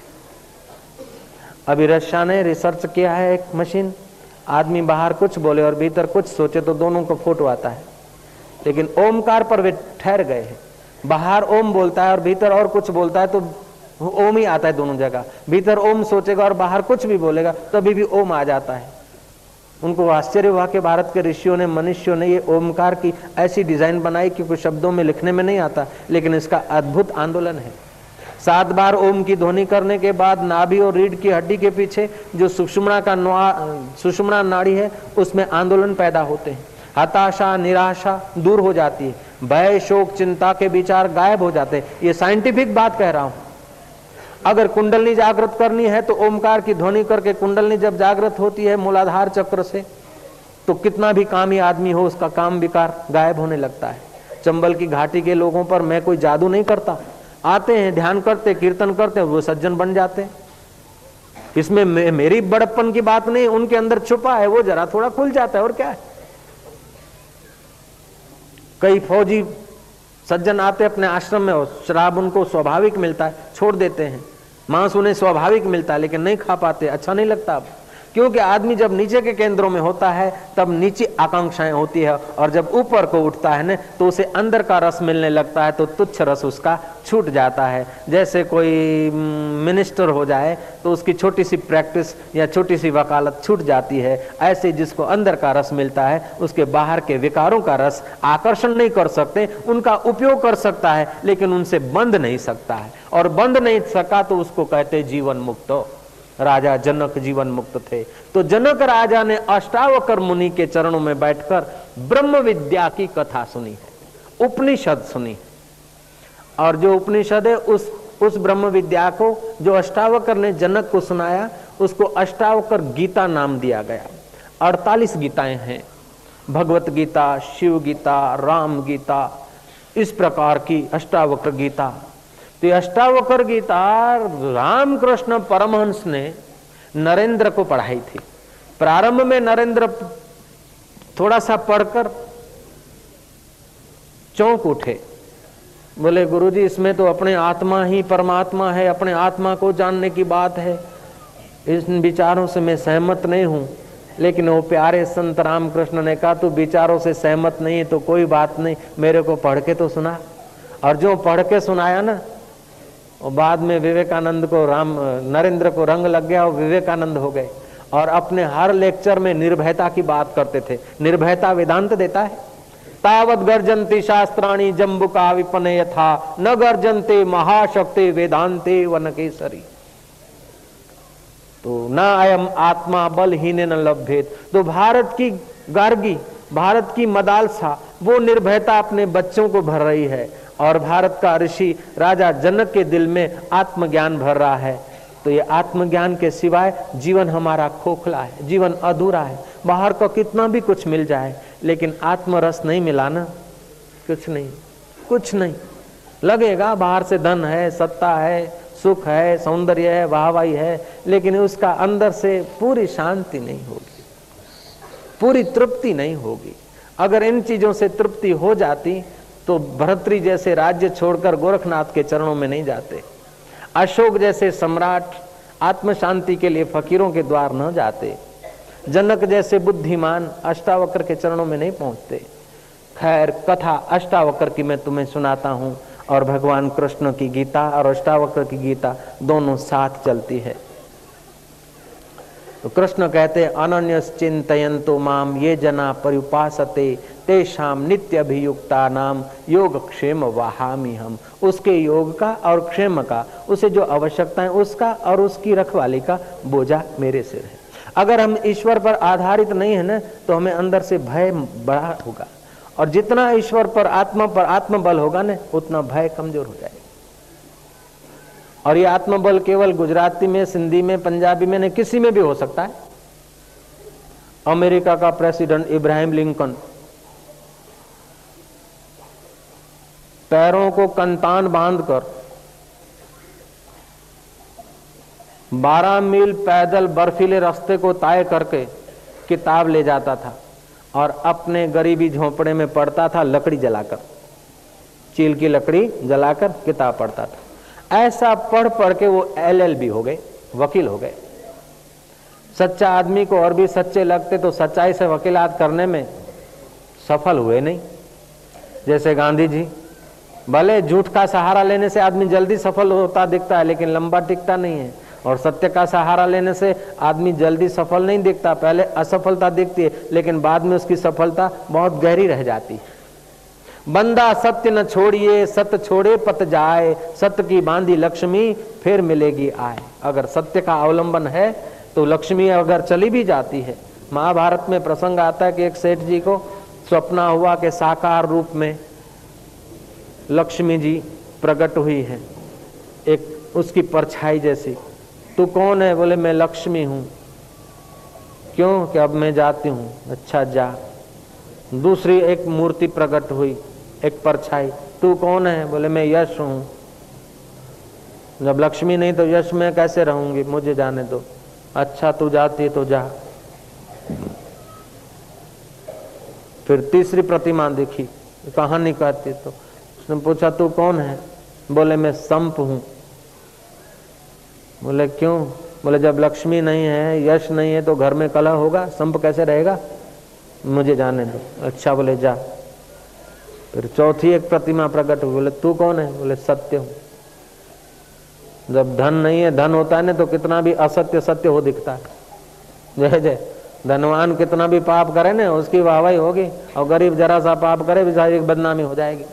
अभी रशिया ने रिसर्च किया है, एक मशीन, आदमी बाहर कुछ बोले और भीतर कुछ सोचे तो दोनों को फोटो आता है। लेकिन ओमकार पर वे ठहर गए हैं। बाहर ओम बोलता है और भीतर और कुछ बोलता है तो ओम ही आता है दोनों जगह। भीतर ओम सोचेगा और बाहर कुछ भी बोलेगा तभी भी ओम आ जाता है। उनको आश्चर्य हुआ कि भारत के ऋषियों ने, मनुष्यों ने ये ओमकार की ऐसी डिजाइन बनाई कि कुछ शब्दों में लिखने में नहीं आता, लेकिन इसका अद्भुत आंदोलन है। सात बार ओम की ध्वनि करने के बाद नाभि और रीढ़ की हड्डी के पीछे जो सुषुम्ना का सुषुम्ना नाड़ी है, उसमें आंदोलन पैदा होते हैं। हताशा, निराशा दूर हो जाती है, भय, शोक, चिंता के विचार गायब हो जाते हैं। ये साइंटिफिक बात कह रहा हूं। अगर कुंडलनी जागृत करनी है तो ओमकार की ध्वनि करके कुंडलनी जब जागृत होती है मूलाधार चक्र से, तो कितना भी कामी आदमी हो उसका काम विकार गायब होने लगता है। चंबल की घाटी के लोगों पर मैं कोई जादू नहीं करता, आते हैं, ध्यान करते, कीर्तन करते हैं, वो सज्जन बन जाते हैं। इसमें मे, मेरी बड़प्पन की बात नहीं, उनके अंदर छुपा है, वो जरा थोड़ा खुल जाता है। और क्या है? कई फौजी सज्जन आते अपने आश्रम में, और शराब उनको स्वाभाविक मिलता है, छोड़ देते हैं। मांस उन्हें स्वाभाविक मिलता है लेकिन नहीं खा पाते, अच्छा नहीं लगता अब। क्योंकि आदमी जब नीचे के केंद्रों में होता है तब नीचे आकांक्षाएं होती है, और जब ऊपर को उठता है ना तो उसे अंदर का रस मिलने लगता है, तो तुच्छ रस उसका छूट जाता है। जैसे कोई मिनिस्टर हो जाए तो उसकी छोटी सी प्रैक्टिस या छोटी सी वकालत छूट जाती है, ऐसे जिसको अंदर का रस मिलता है उसके बाहर के विकारों का रस आकर्षण नहीं कर सकते, उनका उपयोग कर सकता है लेकिन उनसे बंध नहीं सकता है। और बंध नहीं सका तो उसको कहते जीवन मुक्त। राजा जनक जीवन मुक्त थे, तो जनक राजा ने अष्टावकर मुनि के चरणों में बैठकर ब्रह्म विद्या की कथा सुनी है, उपनिषद सुनी। और जो उपनिषद है उस उस ब्रह्म विद्या को जो अष्टावकर ने जनक को सुनाया, उसको अष्टावकर गीता नाम दिया गया। अड़तालीस गीताएं हैं, भगवत गीता, शिव गीता, राम गीता, इस प्रकार की अष्टावक्र गीता। तो अष्टावक्र गीता रामकृष्ण परमहंस ने नरेंद्र को पढ़ाई थी। प्रारंभ में नरेंद्र थोड़ा सा पढ़कर चौंक उठे, बोले गुरुजी इसमें तो अपने आत्मा ही परमात्मा है, अपने आत्मा को जानने की बात है, इन विचारों से मैं सहमत नहीं हूं। लेकिन वो प्यारे संत रामकृष्ण ने कहा तू विचारों से सहमत नहीं है तो कोई बात नहीं, मेरे को पढ़ के तो सुना। और जो पढ़ के सुनाया ना, और बाद में विवेकानंद को, राम नरेंद्र को रंग लग गया और विवेकानंद हो गए। और अपने हर लेक्चर में निर्भयता की बात करते थे। निर्भयता वेदांत देता है। तावत गर्जन्ति शास्त्राणि जम्बुका विपने यथा न गर्जन्ते महाशक्ति वेदांते वनकेसरी। तो न अयम आत्मा बलहीन न लभ्येत। तो भारत की गार्गी, भारत की मदालसा, वो निर्भयता अपने बच्चों को भर रही है। और भारत का ऋषि राजा जनक के दिल में आत्मज्ञान भर रहा है। तो ये आत्मज्ञान के सिवाय जीवन हमारा खोखला है, जीवन अधूरा है। बाहर को कितना भी कुछ मिल जाए लेकिन आत्मरस नहीं मिला ना, कुछ नहीं, कुछ नहीं लगेगा। बाहर से धन है, सत्ता है, सुख है, सौंदर्य है, वाहवाही है, लेकिन उसका अंदर से पूरी शांति नहीं होगी, पूरी तृप्ति नहीं होगी। अगर इन चीजों से तृप्ति हो जाती तो भरतरी जैसे राज्य छोड़कर गोरखनाथ के चरणों में नहीं जाते, अशोक जैसे सम्राट आत्म शांति के लिए फकीरों के द्वार न जाते, जनक जैसे बुद्धिमान अष्टावक्र के चरणों में नहीं पहुंचते। खैर, कथा अष्टावक्र की मैं तुम्हें सुनाता हूँ, और भगवान कृष्ण की गीता और अष्टावक्र की गीता दोनों साथ चलती है। तो कृष्ण कहते अनन्यस चिंतयन्तु माम ये जना पर्युपासते तेषाम नित्य अभियुक्ता नाम योग क्षेम वहामि हम। उसके योग का और क्षेम का, उसे जो आवश्यकता है उसका और उसकी रखवाली का बोझा मेरे सिर है। अगर हम ईश्वर पर आधारित नहीं है ना, तो हमें अंदर से भय बड़ा होगा, और जितना ईश्वर पर, आत्मा पर आत्मबल होगा ना, उतना भय कमजोर हो जाएगा। और ये आत्मबल केवल गुजराती में, सिंधी में, पंजाबी में नहीं, किसी में भी हो सकता है। अमेरिका का प्रेसिडेंट इब्राहिम लिंकन पैरों को कंतान बांधकर बारह मील पैदल बर्फीले रास्ते को तय करके किताब ले जाता था, और अपने गरीबी झोंपड़े में पढ़ता था, लकड़ी जलाकर, चील की लकड़ी जलाकर किताब पढ़ता था। ऐसा पढ़ पढ़ के वो एल एल बी हो गए, वकील हो गए। सच्चा आदमी को और भी सच्चे लगते तो सच्चाई से वकीलात करने में सफल हुए नहीं। जैसे गांधी जी, भले झूठ का सहारा लेने से आदमी जल्दी सफल होता दिखता है, लेकिन लंबा टिकता नहीं है। और सत्य का सहारा लेने से आदमी जल्दी सफल नहीं दिखता, पहले असफलता दिखती है, लेकिन बाद में उसकी सफलता बहुत गहरी रह जाती है। बंदा सत्य न छोड़िए, सत्य छोड़े पत जाए, सत्य की बांधी लक्ष्मी फिर मिलेगी आए। अगर सत्य का अवलंबन है तो लक्ष्मी अगर चली भी जाती है। महाभारत में प्रसंग आता है कि एक सेठ जी को स्वप्न हुआ कि साकार रूप में लक्ष्मी जी प्रकट हुई है, एक उसकी परछाई जैसी। तू कौन है? बोले मैं लक्ष्मी हूं। क्यों? कि अब मैं जाती हूं। अच्छा जा। दूसरी एक मूर्ति प्रकट हुई, एक परछाई। तू कौन है? बोले मैं यश हूं। जब लक्ष्मी नहीं तो यश में कैसे रहूंगी, मुझे जाने दो। अच्छा तू जाती तो जा। फिर तीसरी प्रतिमा दिखी, कहानी कहती तो उसने पूछा तू कौन है? बोले मैं संप हूं। बोले क्यों? बोले जब लक्ष्मी नहीं है, यश नहीं है, तो घर में कलह होगा, संप कैसे रहेगा, मुझे जाने दो। अच्छा बोले जा। फिर चौथी एक प्रतिमा प्रकट हुई। बोले तू कौन है? बोले सत्य हूं। जब धन नहीं है, धन होता है ना, तो कितना भी असत्य सत्य हो दिखता है। जय जय। धनवान कितना भी पाप करे ना, उसकी वाहवाही होगी, और गरीब जरा सा पाप करे, बेचारी की बदनामी हो जाएगी।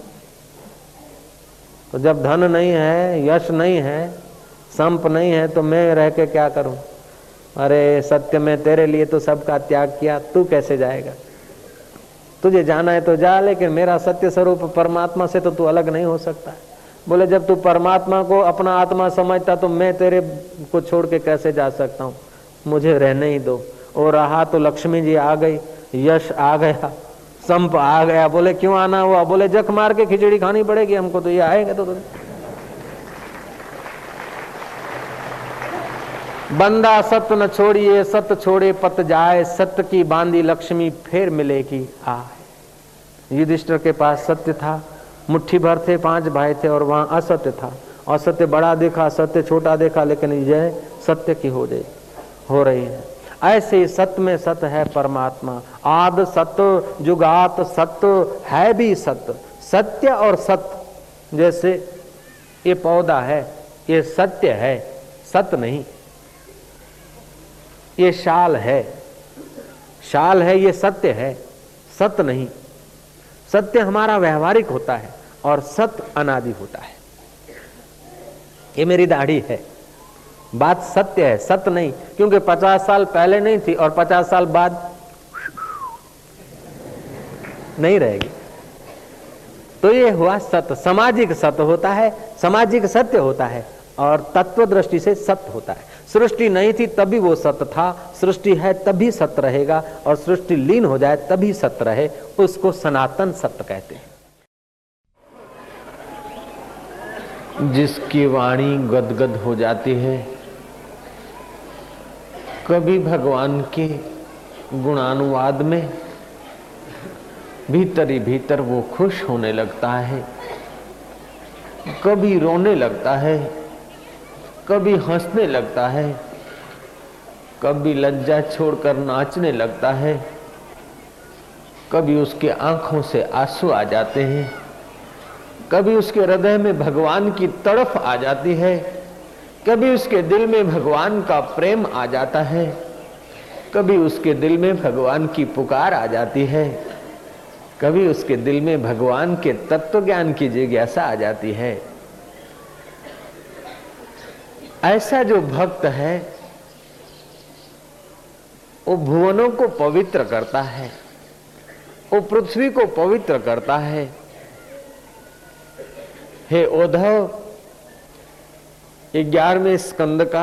तो जब धन नहीं है, यश नहीं है, संप नहीं है, तो मैं रह के क्या करूं? अरे सत्य में तेरे लिए तो सबका त्याग किया, तू कैसे जाएगा? तुझे जाना है तो जा, लेकिन मेरा सत्य स्वरूप परमात्मा से तो तू अलग नहीं हो सकता। बोले जब तू परमात्मा को अपना आत्मा समझता तो मैं तेरे को छोड़ के कैसे जा सकता हूँ? मुझे रहने ही दो। और रहा तो लक्ष्मी जी आ गई, यश आ गया, संप आ गया। बोले क्यों आना हुआ? बोले जख मार के खिचड़ी खानी पड़ेगी हमको, तो ये आएगा तो, तो। बंदा सत्य न छोड़िए, सत्य छोड़े पत जाए, सत्य की बांधी लक्ष्मी फिर मिलेगी आए। युधिष्ठिर के पास सत्य था, मुट्ठी भर थे, पांच भाई थे, और वहां असत्य था। असत्य बड़ा देखा, सत्य छोटा देखा, लेकिन यह सत्य की हो रही हो रही है। ऐसे ही सत्य में सत्य है परमात्मा। आद सत्य जुगात सत्य है भी सत्य। सत्य और सत्य, जैसे ये पौधा है, ये सत्य है, सत्य नहीं। ये शाल है, शाल है, ये सत्य है, सत्य नहीं। सत्य हमारा व्यवहारिक होता है और सत्य अनादि होता है। ये मेरी दाढ़ी है, बात सत्य है, सत्य नहीं, क्योंकि पचास साल पहले नहीं थी और पचास साल बाद नहीं रहेगी। तो ये हुआ सत्य। सामाजिक सत्य होता है, सामाजिक सत्य होता है, और तत्व दृष्टि से सत्य होता है। सृष्टि नहीं थी तभी वो सत्य था, सृष्टि है तभी सत्य रहेगा, और सृष्टि लीन हो जाए तभी सत्य रहे, उसको सनातन सत्य कहते हैं। जिसकी वाणी गदगद हो जाती है, कभी भगवान के गुणानुवाद में भीतर ही भीतर वो खुश होने लगता है, कभी रोने लगता है, कभी हंसने लगता है, कभी लज्जा छोड़कर नाचने लगता है, कभी उसके आंखों से आंसू आ जाते हैं, कभी उसके हृदय में भगवान की तड़फ आ जाती है, कभी उसके दिल में भगवान का प्रेम आ जाता है, कभी उसके दिल में भगवान की पुकार आ जाती है, कभी उसके दिल में भगवान के तत्व ज्ञान की जिज्ञासा आ जाती है। ऐसा जो भक्त है वो भुवनों को पवित्र करता है, वो पृथ्वी को पवित्र करता है। हे उद्धव, ग्यारहवें स्कंद का,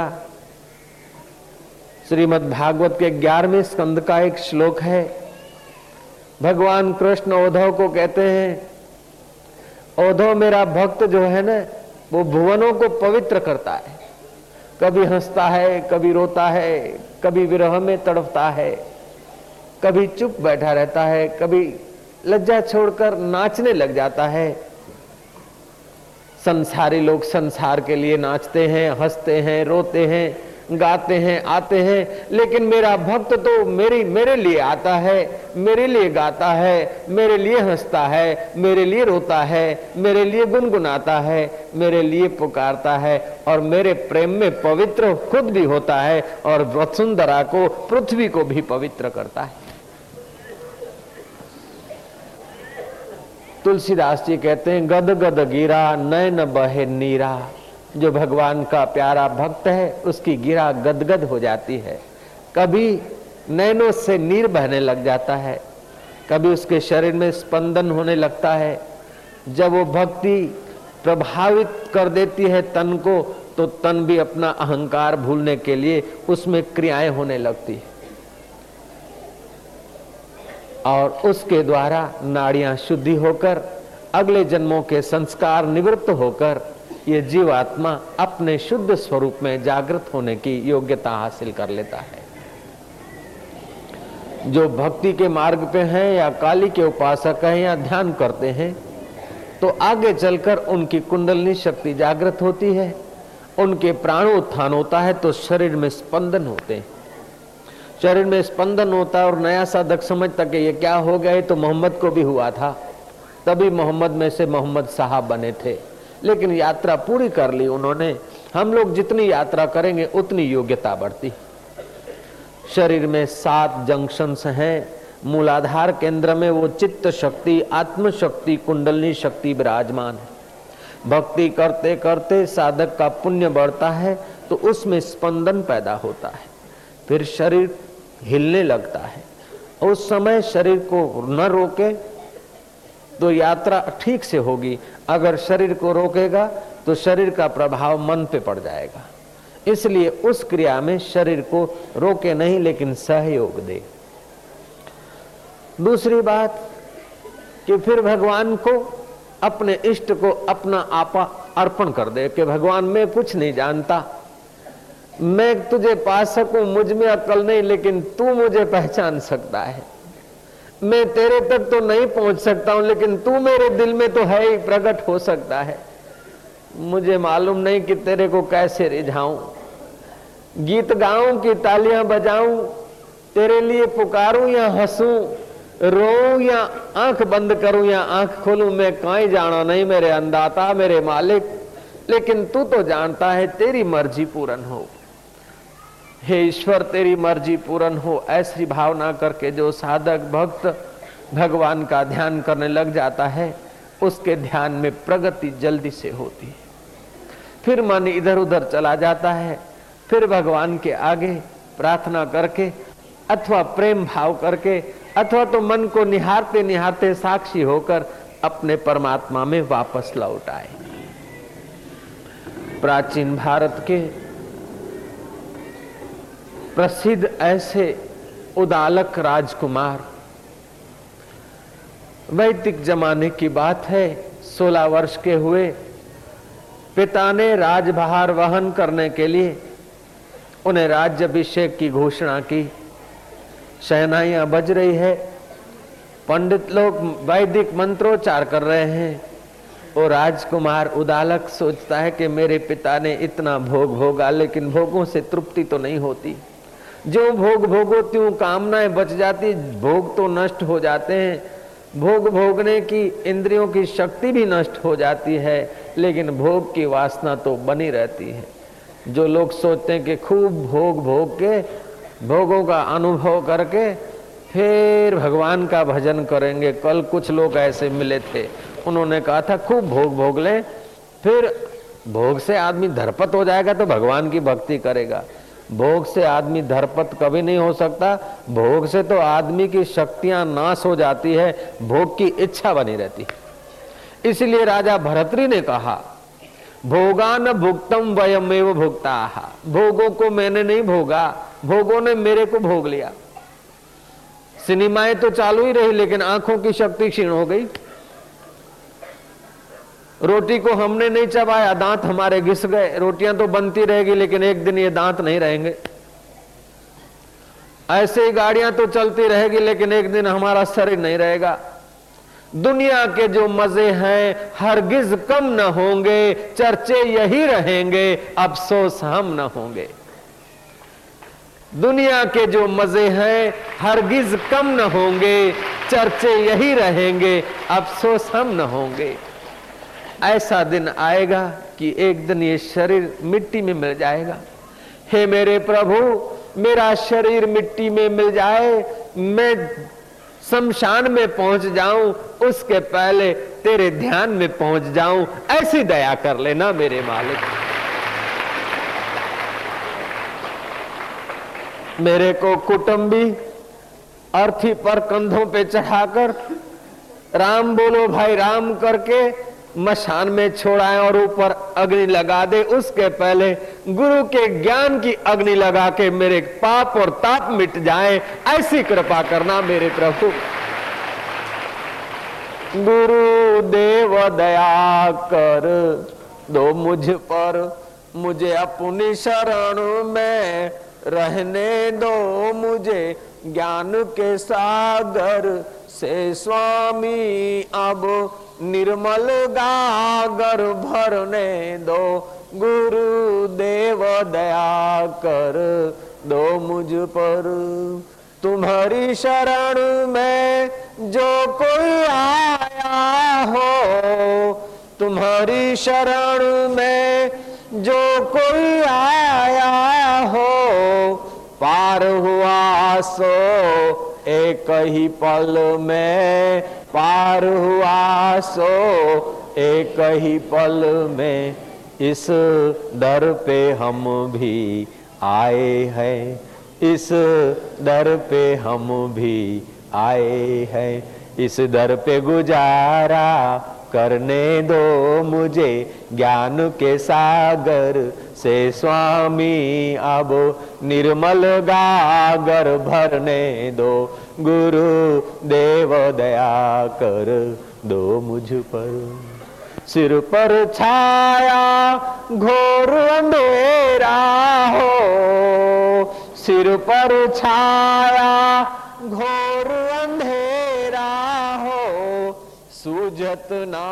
श्रीमद् भागवत के ग्यारहवें स्कंद का एक श्लोक है। भगवान कृष्ण उद्धव को कहते हैं, उद्धव मेरा भक्त जो है ना वो भुवनों को पवित्र करता है। कभी हंसता है, कभी रोता है, कभी विरह में तड़पता है, कभी चुप बैठा रहता है, कभी लज्जा छोड़कर नाचने लग जाता है। संसारी लोग संसार के लिए नाचते हैं, हंसते हैं, रोते हैं, गाते हैं, आते हैं, लेकिन मेरा भक्त तो मेरी मेरे लिए आता है, मेरे लिए गाता है, मेरे लिए हंसता है, मेरे लिए रोता है, मेरे लिए गुनगुनाता है, मेरे लिए पुकारता है और मेरे प्रेम में पवित्र खुद भी होता है और वसुंधरा को, पृथ्वी को भी पवित्र करता है। तुलसीदास जी कहते हैं, गद गद गिरा नयन बहे नीरा। जो भगवान का प्यारा भक्त है उसकी गिरा गदगद हो जाती है, कभी नैनों से नीर बहने लग जाता है, कभी उसके शरीर में स्पंदन होने लगता है। जब वो भक्ति प्रभावित कर देती है तन को, तो तन भी अपना अहंकार भूलने के लिए उसमें क्रियाएं होने लगती है और उसके द्वारा नाड़ियां शुद्धि होकर, अगले जन्मों के संस्कार निवृत्त होकर ये जीवात्मा अपने शुद्ध स्वरूप में जागृत होने की योग्यता हासिल कर लेता है। जो भक्ति के मार्ग पे हैं या काली के उपासक हैं या ध्यान करते हैं, तो आगे चलकर उनकी कुंडलिनी शक्ति जागृत होती है, उनके प्राणोत्थान होता है, तो शरीर में स्पंदन होते हैं। शरीर में स्पंदन होता है और नया साधक समझता कि ये क्या हो गया, तो मोहम्मद को भी हुआ था, तभी मोहम्मद में से मोहम्मद साहब बने थे, लेकिन यात्रा पूरी कर ली उन्होंने। हम लोग जितनी यात्रा करेंगे उतनी योग्यता बढ़ती। शरीर में सात जंक्शंस हैं, मूलाधार केंद्र में वो चित्त शक्ति, आत्म शक्ति, कुंडलिनी शक्ति विराजमान है। भक्ति करते करते साधक का पुण्य बढ़ता है तो उसमें स्पंदन पैदा होता है, फिर शरीर हिलने लगता है। उस समय शरीर को न रोके तो यात्रा ठीक से होगी, अगर शरीर को रोकेगा तो शरीर का प्रभाव मन पे पड़ जाएगा। इसलिए उस क्रिया में शरीर को रोके नहीं, लेकिन सहयोग दे। दूसरी बात कि फिर भगवान को, अपने इष्ट को अपना आपा अर्पण कर दे कि भगवान मैं कुछ नहीं जानता, मैं तुझे पा सकूं, मुझ में अक्ल नहीं, लेकिन तू मुझे पहचान सकता है। मैं तेरे तक तो नहीं पहुंच सकता हूं, लेकिन तू मेरे दिल में तो है ही, प्रकट हो सकता है। मुझे मालूम नहीं कि तेरे को कैसे रिझाऊं, गीत गाऊं कि तालियां बजाऊं, तेरे लिए पुकारूं या हंसूं, रोऊं या आंख बंद करूं या आंख खोलूं, मैं काई जाना नहीं मेरे अंदाता, मेरे मालिक, लेकिन तू तो जानता है, तेरी मर्जी पूर्ण हो। हे ईश्वर तेरी मर्जी पूर्ण हो। ऐसी भावना करके जो साधक भक्त भगवान का ध्यान करने लग जाता है, उसके ध्यान में प्रगति जल्दी से होती है। फिर मन इधर उधर चला जाता है, फिर भगवान के आगे प्रार्थना करके अथवा प्रेम भाव करके अथवा तो मन को निहारते निहारते साक्षी होकर अपने परमात्मा में वापस लौट आए। प्राचीन भारत के प्रसिद्ध ऐसे उदालक राजकुमार, वैदिक जमाने की बात है, सोलह वर्ष के हुए, पिता ने राजभार वहन करने के लिए उन्हें राज्याभिषेक की घोषणा की। शहनाइयां बज रही है, पंडित लोग वैदिक मंत्रोच्चार कर रहे हैं। वो राजकुमार उदालक सोचता है कि मेरे पिता ने इतना भोग भोगा, लेकिन भोगों से तृप्ति तो नहीं होती। जो भोग भोगो त्यों कामनाएं बच जाती, भोग तो नष्ट हो जाते हैं, भोग भोगने की इंद्रियों की शक्ति भी नष्ट हो जाती है, लेकिन भोग की वासना तो बनी रहती है। जो लोग सोचते हैं कि खूब भोग भोग के, भोगों का अनुभव करके फिर भगवान का भजन करेंगे। कल कुछ लोग ऐसे मिले थे, उन्होंने कहा था खूब भोग भोग ले, फिर भोग से आदमी धरपत हो जाएगा तो भगवान की भक्ति करेगा। भोग से आदमी धरपत कभी नहीं हो सकता, भोग से तो आदमी की शक्तियां नाश हो जाती है, भोग की इच्छा बनी रहती है। इसलिए राजा भरतरी ने कहा भोगान भुक्तम वयमेव भुक्ताः, भोगों को मैंने नहीं भोगा, भोगों ने मेरे को भोग लिया। सिनेमाएं तो चालू ही रही, लेकिन आंखों की शक्ति क्षीण हो गई। रोटी को हमने नहीं चबाया, दांत हमारे घिस गए। रोटियां तो बनती रहेगी, लेकिन एक दिन ये दांत नहीं रहेंगे। ऐसे ही गाड़ियां तो चलती रहेगी, लेकिन एक दिन हमारा शरीर नहीं रहेगा। दुनिया के जो मजे हैं हरगिज कम न होंगे, चर्चे यही रहेंगे, अफसोस हम न होंगे। दुनिया के जो मजे हैं हरगिज कम न होंगे, चर्चे यही रहेंगे, अफसोस हम न होंगे। ऐसा दिन आएगा कि एक दिन ये शरीर मिट्टी में मिल जाएगा। हे मेरे प्रभु, मेरा शरीर मिट्टी में मिल जाए, मैं शमशान में पहुंच जाऊं, उसके पहले तेरे ध्यान में पहुंच जाऊं, ऐसी दया कर लेना मेरे मालिक। मेरे को कुटुंबी अर्थी पर कंधों पे चढ़ाकर राम बोलो भाई राम करके मशान में छोड़ाए और ऊपर अग्नि लगा दे, उसके पहले गुरु के ज्ञान की अग्नि लगा के मेरे पाप और ताप मिट जाए, ऐसी कृपा करना मेरे प्रभु। गुरु देव दया कर दो मुझ पर, मुझे अपनी शरण में रहने दो, मुझे ज्ञान के सागर से स्वामी अब निर्मल गागर भरने दो। गुरु देव दया कर दो मुझ पर, तुम्हारी शरण में जो कोई आया हो, तुम्हारी शरण में जो कोई आया हो, पार हुआ सो एक ही पल में, पार हुआ सो एक ही पल में। इस दर पे हम भी आए हैं, इस दर पे हम भी आए हैं, इस दर पे गुजारा करने दो मुझे, ज्ञान के सागर से स्वामी अब निर्मल गागर भरने दो। गुरु देव दया कर दो मुझ पर, सिर पर छाया घोर अंधेरा हो, सिर पर छाया घोर अंधेरा हो, सूझत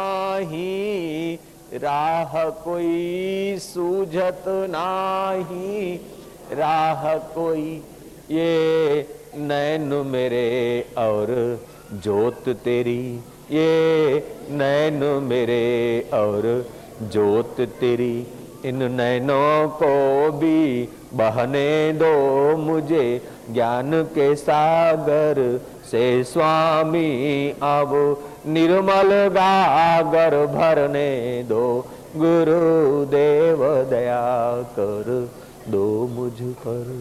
नाही राह कोई, सूझत नाही राह कोई। ये नैन मेरे और जोत तेरी, ये नैन मेरे और जोत तेरी, इन नैनों को भी बहने दो मुझे, ज्ञान के सागर से स्वामी अब निर्मल गागर भरने दो। गुरु देव दया कर दो मुझ पर,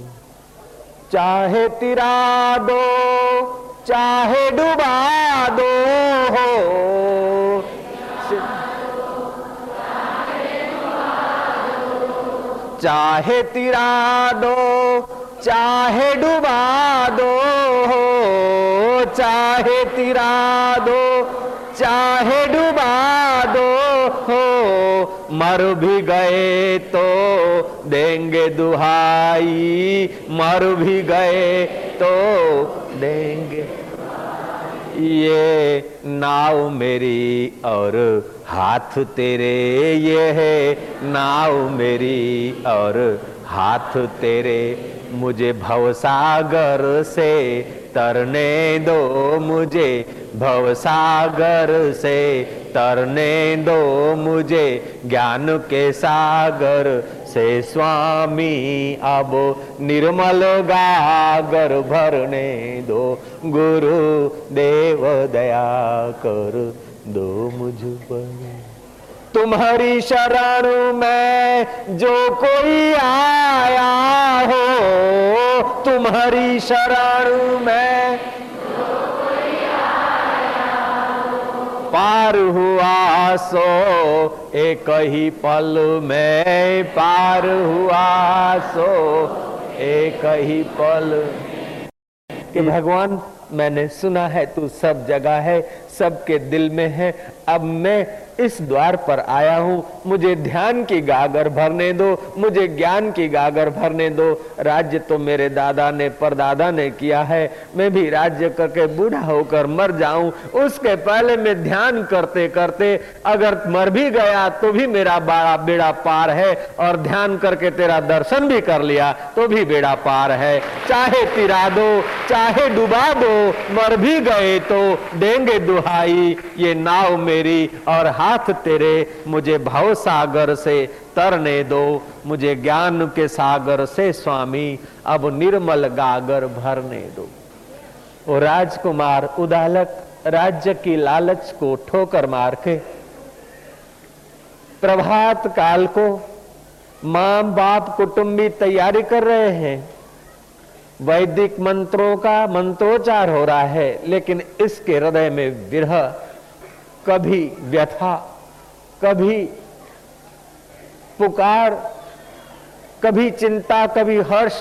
चाहे तिरा दो चाहे डुबा दो हो, चाहे तिरा दो चाहे डुबा दो हो, चाहे तिरा दो चाहे डुबा दो हो, मर भी गए तो देंगे दुहाई, मर भी गए तो देंगे। ये नाव मेरी और हाथ तेरे, ये है नाव मेरी और हाथ तेरे, मुझे भवसागर से तरने दो, मुझे भवसागर से तरने दो, मुझे ज्ञान के सागर से स्वामी अब निर्मल गागर भरने दो, गुरु देव दया कर दो मुझ पर। तुम्हारी शरण में जो कोई आया हो, तुम्हारी शरण में जो कोई आया हो, पार हुआ सो एक ही पल में, पार हुआ सो एक ही पल। कि भगवान मैंने सुना है तू सब जगह है, सबके दिल में है, अब मैं इस द्वार पर आया हूं, मुझे ध्यान की गागर भरने दो, मुझे ज्ञान की गागर भरने दो। राज्य तो मेरे दादा ने परदादा ने किया है, मैं भी राज्य करके बूढ़ा होकर मर जाऊं, उसके पहले मैं ध्यान करते करते अगर मर भी गया तो भी मेरा बड़ा बेड़ा पार है, और ध्यान करके तेरा दर्शन भी कर लिया तो भी बेड़ा पार है। चाहे तिरा दो चाहे डुबा दो, मर भी गए तो देंगे दुहाई ये नाव मेरी और हाथ तेरे, मुझे भव सागर से तरने दो, मुझे ज्ञान के सागर से स्वामी अब निर्मल गागर भरने दो। वो राजकुमार उदालक राज्य की लालच को ठोकर मार के प्रभात काल को मां बाप कुटुंबी तैयारी कर रहे हैं, वैदिक मंत्रों का मंत्रोच्चार हो रहा है, लेकिन इसके हृदय में विरह, कभी व्यथा, कभी पुकार, कभी चिंता, कभी हर्ष।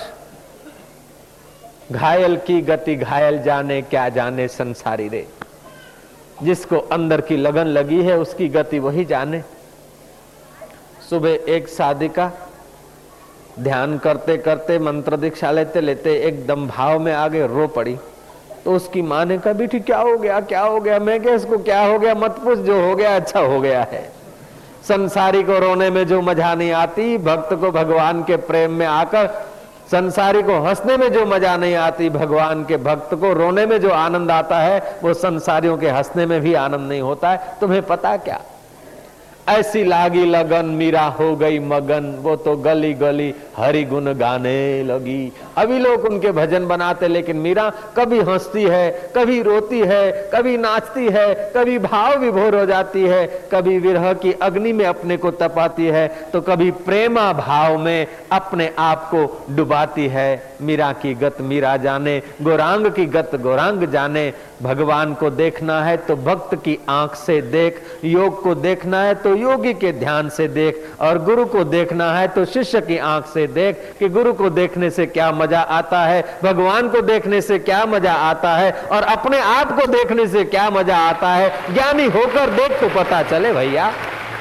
घायल की गति घायल जाने, क्या जाने संसारी रे। जिसको अंदर की लगन लगी है उसकी गति वही जाने। सुबह एक साधिका ध्यान करते करते मंत्र दीक्षा लेते लेते एकदम भाव में आगे रो पड़ी, तो उसकी माँ ने कहा बेटी क्या हो गया क्या हो गया? मैं क्या इसको क्या हो गया मत पूछ, जो हो गया अच्छा हो गया है। संसारी को रोने में जो मजा नहीं आती, भक्त को भगवान के प्रेम में आकर, संसारी को हंसने में जो मजा नहीं आती, भगवान के भक्त को रोने में जो आनंद आता है वो संसारियों के हंसने में भी आनंद नहीं होता है। तुम्हें पता क्या? ऐसी लागी लगन मीरा हो गई मगन, वो तो गली गली हरि गुण गाने लगी। अभी लोग उनके भजन बनाते, लेकिन मीरा कभी हंसती है, कभी रोती है, कभी नाचती है, कभी भाव विभोर हो जाती है, कभी विरह की अग्नि में अपने को तपाती है, तो कभी प्रेमा भाव में अपने आप को डुबाती है। मीरा की गत मीरा जाने, गौरांग की गत गौरांग जाने। भगवान को देखना है तो भक्त की आंख से देख, योग को देखना है तो योगी के ध्यान से देख, और गुरु को देखना है तो शिष्य की आंख से देख कि गुरु को देखने से क्या मजा आता है, भगवान को देखने से क्या मजा आता है, और अपने आप को देखने से क्या मजा आता है। ज्ञानी होकर देख तो पता चले भैया।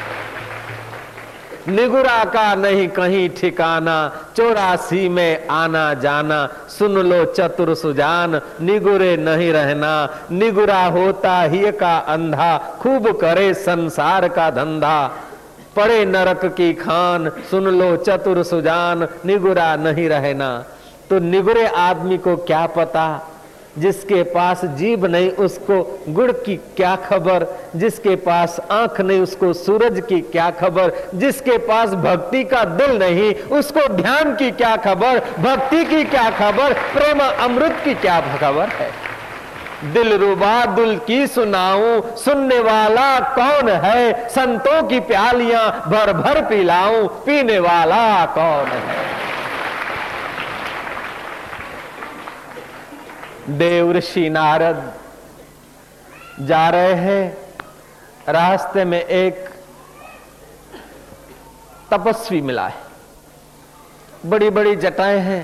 निगुरा का नहीं कहीं ठिकाना, चौरासी में आना जाना, सुन लो चतुर सुजान, निगुरे नहीं रहना। निगुरा होता ही का अंधा, खूब करे संसार का धंधा, पड़े नरक की खान, सुन लो चतुर सुजान, निगुरा नहीं रहना। तो निगुरे आदमी को क्या पता, जिसके पास जीभ नहीं उसको गुड़ की क्या खबर, जिसके पास आंख नहीं उसको सूरज की क्या खबर, जिसके पास भक्ति का दिल नहीं उसको ध्यान की क्या खबर, भक्ति की क्या खबर, प्रेम अमृत की क्या खबर है। दिल रुबा दिल की सुनाऊं, सुनने वाला कौन है, संतों की प्यालियां भर भर पिलाऊं, पीने वाला कौन है। देव ऋषि नारद जा रहे हैं, रास्ते में एक तपस्वी मिला है, बड़ी बड़ी जटाएं हैं,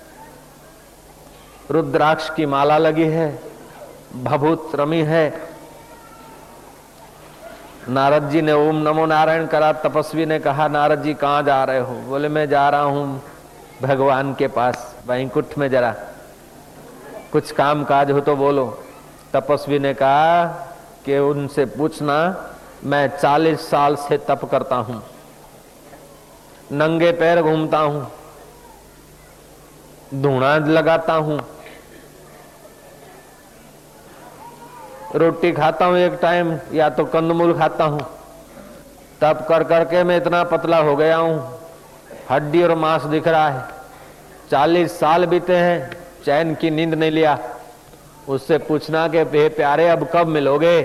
रुद्राक्ष की माला लगी है, भभूत रमी है। नारद जी ने ओम नमो नारायण करा। तपस्वी ने कहा नारद जी कहां जा रहे हो? बोले मैं जा रहा हूं भगवान के पास, वैकुंठ में, जरा कुछ काम काज हो तो बोलो। तपस्वी ने कहा कि उनसे पूछना, मैं चालीस साल से तप करता हूं, नंगे पैर घूमता हूं, धूणा लगाता हूं, रोटी खाता हूं एक टाइम या तो कंदमूल खाता हूं, तब कर करके मैं इतना पतला हो गया हूं, हड्डी और मांस दिख रहा है। चालीस साल बीते हैं, चैन की नींद नहीं लिया। उससे पूछना कि हे प्यारे अब कब मिलोगे।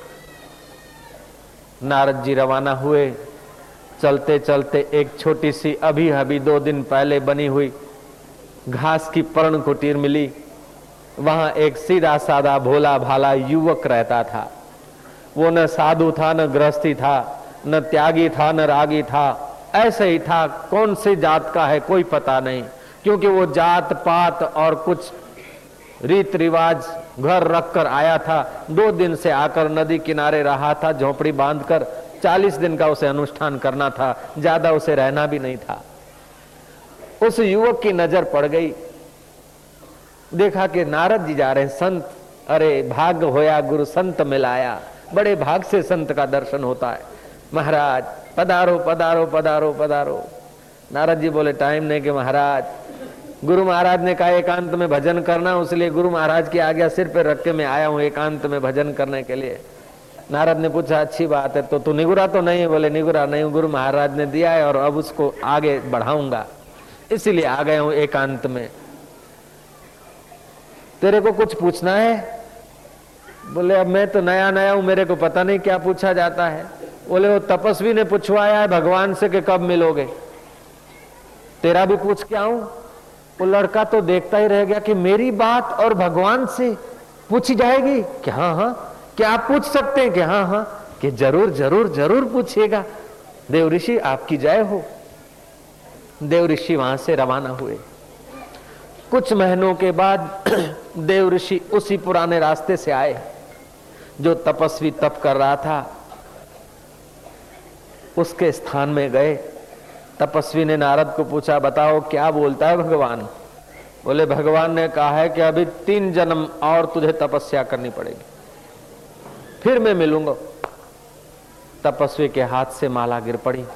नारद जी रवाना हुए। चलते चलते एक छोटी सी अभी अभी दो दिन पहले बनी हुई घास की पर्ण कुटीर मिली। वहां एक सीधा साधा भोला भाला युवक रहता था। वो न साधु था, न गृहस्थी था, न त्यागी था, न रागी था, ऐसे ही था। कौन सी जात का है कोई पता नहीं, क्योंकि वो जात पात और कुछ रीत रिवाज घर रख कर आया था। दो दिन से आकर नदी किनारे रहा था, झोपड़ी बांधकर। चालीस दिन का उसे अनुष्ठान करना था, ज्यादा उसे रहना भी नहीं था। उस युवक की नजर पड़ गई। देखा कि नारद जी जा रहे हैं। संत, अरे भाग होया गुरु संत मिलाया। बड़े भाग से संत का दर्शन होता है। महाराज पधारो पधारो पधारो पधारो। नारद जी बोले टाइम नहीं कि महाराज, गुरु महाराज ने कहा एकांत में भजन करना, उसलिए गुरु महाराज की आज्ञा सिर पे रख के मैं आया हूं एकांत में भजन करने के लिए। नारद ने पूछा अच्छी बात है, तो तू निगुरा तो नहीं है? बोले निगुरा नहीं, गुरु महाराज ने दिया है और अब उसको आगे बढ़ाऊंगा, इसीलिए आ गया हूं एकांत में। तेरे को कुछ पूछना है? बोले अब मैं तो नया नया हूं, मेरे को पता नहीं क्या पूछा जाता है। बोले वो तपस्वी ने पूछवाया है भगवान से कि कब मिलोगे, तेरा भी पूछ के आऊं? वो लड़का तो देखता ही रह गया कि मेरी बात और भगवान से पूछी जाएगी कि हाँ हाँ, क्या आप पूछ सकते हैं? कि हाँ हाँ, कि जरूर जरूर जरूर पूछिएगा। देव ऋषि आपकी जय हो। देव ऋषि वहां से रवाना हुए। कुछ महीनों के बाद देव ऋषि उसी पुराने रास्ते से आए जो तपस्वी तप कर रहा था, उसके स्थान में गए। तपस्वी ने नारद को पूछा बताओ क्या बोलता है भगवान? बोले भगवान ने कहा है कि अभी तीन जन्म और तुझे तपस्या करनी पड़ेगी, फिर मैं मिलूंगा। तपस्वी के हाथ से माला गिर पड़ी।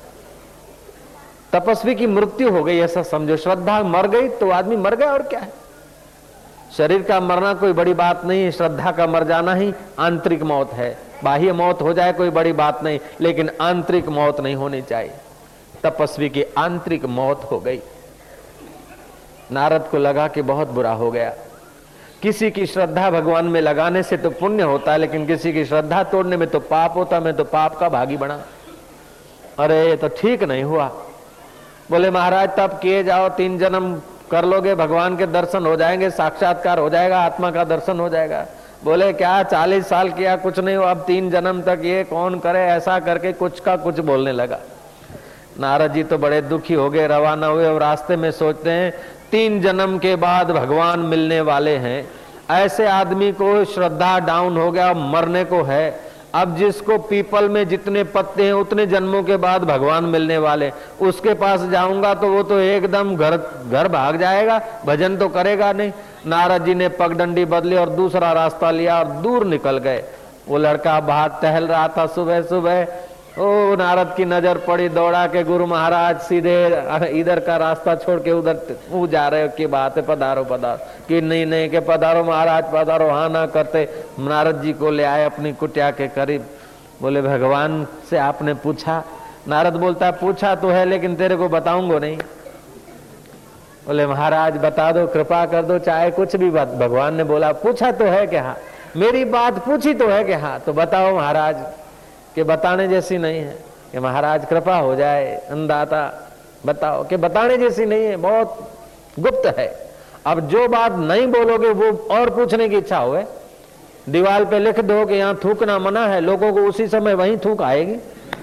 तपस्वी की मृत्यु हो गई ऐसा समझो। श्रद्धा मर गई तो आदमी मर गया, और क्या है। शरीर का मरना कोई बड़ी बात नहीं है, श्रद्धा का मर जाना ही आंतरिक मौत है। बाह्य मौत हो जाए कोई बड़ी बात नहीं, लेकिन आंतरिक मौत नहीं होनी चाहिए। तपस्वी की आंतरिक मौत हो गई। नारद को लगा कि बहुत बुरा हो गया। किसी की श्रद्धा भगवान में लगाने से तो पुण्य होता है, लेकिन किसी की श्रद्धा तोड़ने में तो पाप होता। मैं तो पाप का भागी बना। अरे ये तो ठीक नहीं हुआ। बोले महाराज तब किए जाओ, तीन जन्म कर लोगे, भगवान के दर्शन हो जाएंगे, साक्षात्कार हो जाएगा, आत्मा का दर्शन हो जाएगा। बोले क्या चालीस साल किया कुछ नहीं हो, अब तीन जन्म तक ये कौन करे? ऐसा करके कुछ का कुछ बोलने लगा। नारद जी तो बड़े दुखी हो गए, रवाना हुए और रास्ते में सोचते हैं तीन जन्म के बाद भगवान मिलने वाले हैं। ऐसे आदमी को श्रद्धा डाउन हो गया, मरने को है। अब जिसको पीपल में जितने पत्ते हैं उतने जन्मों के बाद भगवान मिलने वाले, उसके पास जाऊंगा तो वो तो एकदम घर घर भाग जाएगा, भजन तो करेगा नहीं। नारद जी ने पगडंडी बदली और दूसरा रास्ता लिया और दूर निकल गए। वो लड़का बाहर टहल रहा था सुबह सुबह। ओ नारद की नजर पड़ी, दौड़ा के गुरु महाराज सीधे इधर का रास्ता छोड़ के उधर वो जा रहे हो, की बात है पधारो पधारो। कि नहीं नहीं के पधारो महाराज पधारो, हाँ ना करते। नारद जी को ले आए अपनी कुटिया के करीब। बोले भगवान से आपने पूछा? नारद बोलता पूछा तो है, लेकिन तेरे को बताऊंगा नहीं। बोले महाराज बता दो, कृपा कर दो, चाहे कुछ भी बात। भगवान ने बोला पूछा तो है कि हाँ, मेरी बात पूछी तो है कि हाँ, तो बताओ महाराज। कि बताने जैसी नहीं है। कि महाराज कृपा हो जाए, अंदाता बताओ। कि बताने जैसी नहीं है, बहुत गुप्त है। अब जो बात नहीं बोलोगे वो और पूछने की इच्छा हुए, दीवार पे लिख दो कि यहाँ थूकना मना है, लोगों को उसी समय वहीं थूक आएगी।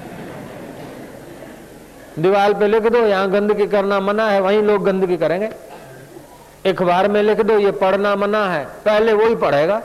दीवार पे लिख दो यहाँ गंदगी करना मना है, वहीं लोग गंदगी करेंगे। अखबार में लिख दो ये पढ़ना मना है, पहले वही पढ़ेगा।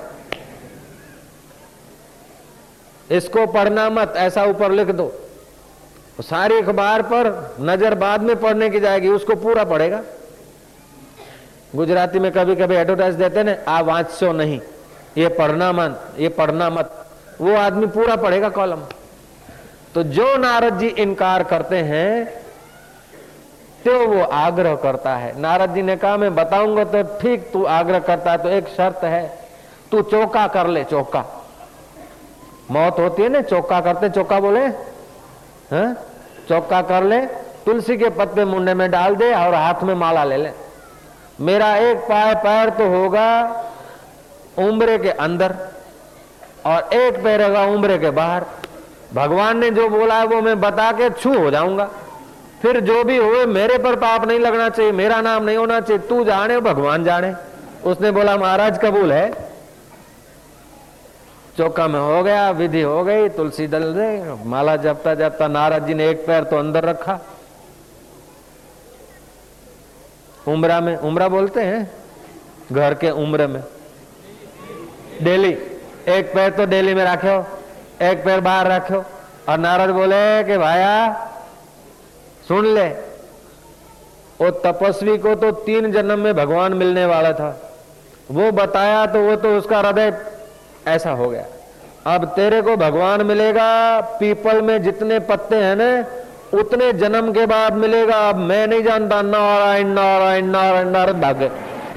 इसको पढ़ना मत, ऐसा ऊपर लिख दो। सारी अखबार पर नजर बाद में पढ़ने की जाएगी, उसको पूरा पढ़ेगा। गुजराती में कभी कभी एडवर्टाइज देते ना, आ वांचो नहीं, ये पढ़ना मत, ये पढ़ना मत। वो आदमी पूरा पढ़ेगा कॉलम। तो जो नारद जी इनकार करते हैं तो वो आग्रह करता है। नारद जी ने कहा मैं बताऊंगा तो ठीक, तू आग्रह करता है तो एक शर्त है, तू चौका कर ले। चौका मौत होती है ना, चौका करते, चौका बोले हैं, चौका कर ले, तुलसी के पत्ते मुंडे में डाल दे और हाथ में माला ले ले। मेरा एक पाय पैर तो होगा उम्रे के अंदर और एक पैर होगा उम्रे के बाहर। भगवान ने जो बोला है वो मैं बता के छू हो जाऊंगा, फिर जो भी हुए मेरे पर पाप नहीं लगना चाहिए, मेरा नाम नहीं होना चाहिए, तू जाने भगवान जाने। उसने बोला महाराज कबूल है। चौका में हो गया, विधि हो गई, तुलसी दल दे, माला जपता जपता नारद जी ने एक पैर तो अंदर रखा उम्रा में, उम्रा बोलते हैं घर के उम्र में, डेली एक पैर तो डेली में रखो, एक पैर बाहर रखो। और नारद बोले कि भाया सुन ले, वो तपस्वी को तो तीन जन्म में भगवान मिलने वाला था, वो बताया तो वो तो उसका हृदय ऐसा हो गया। अब तेरे को भगवान मिलेगा, पीपल में जितने पत्ते हैं ना उतने जन्म के बाद मिलेगा। अब मैं नहीं जानता, नारायण नारायण नारायण नारायण भागे।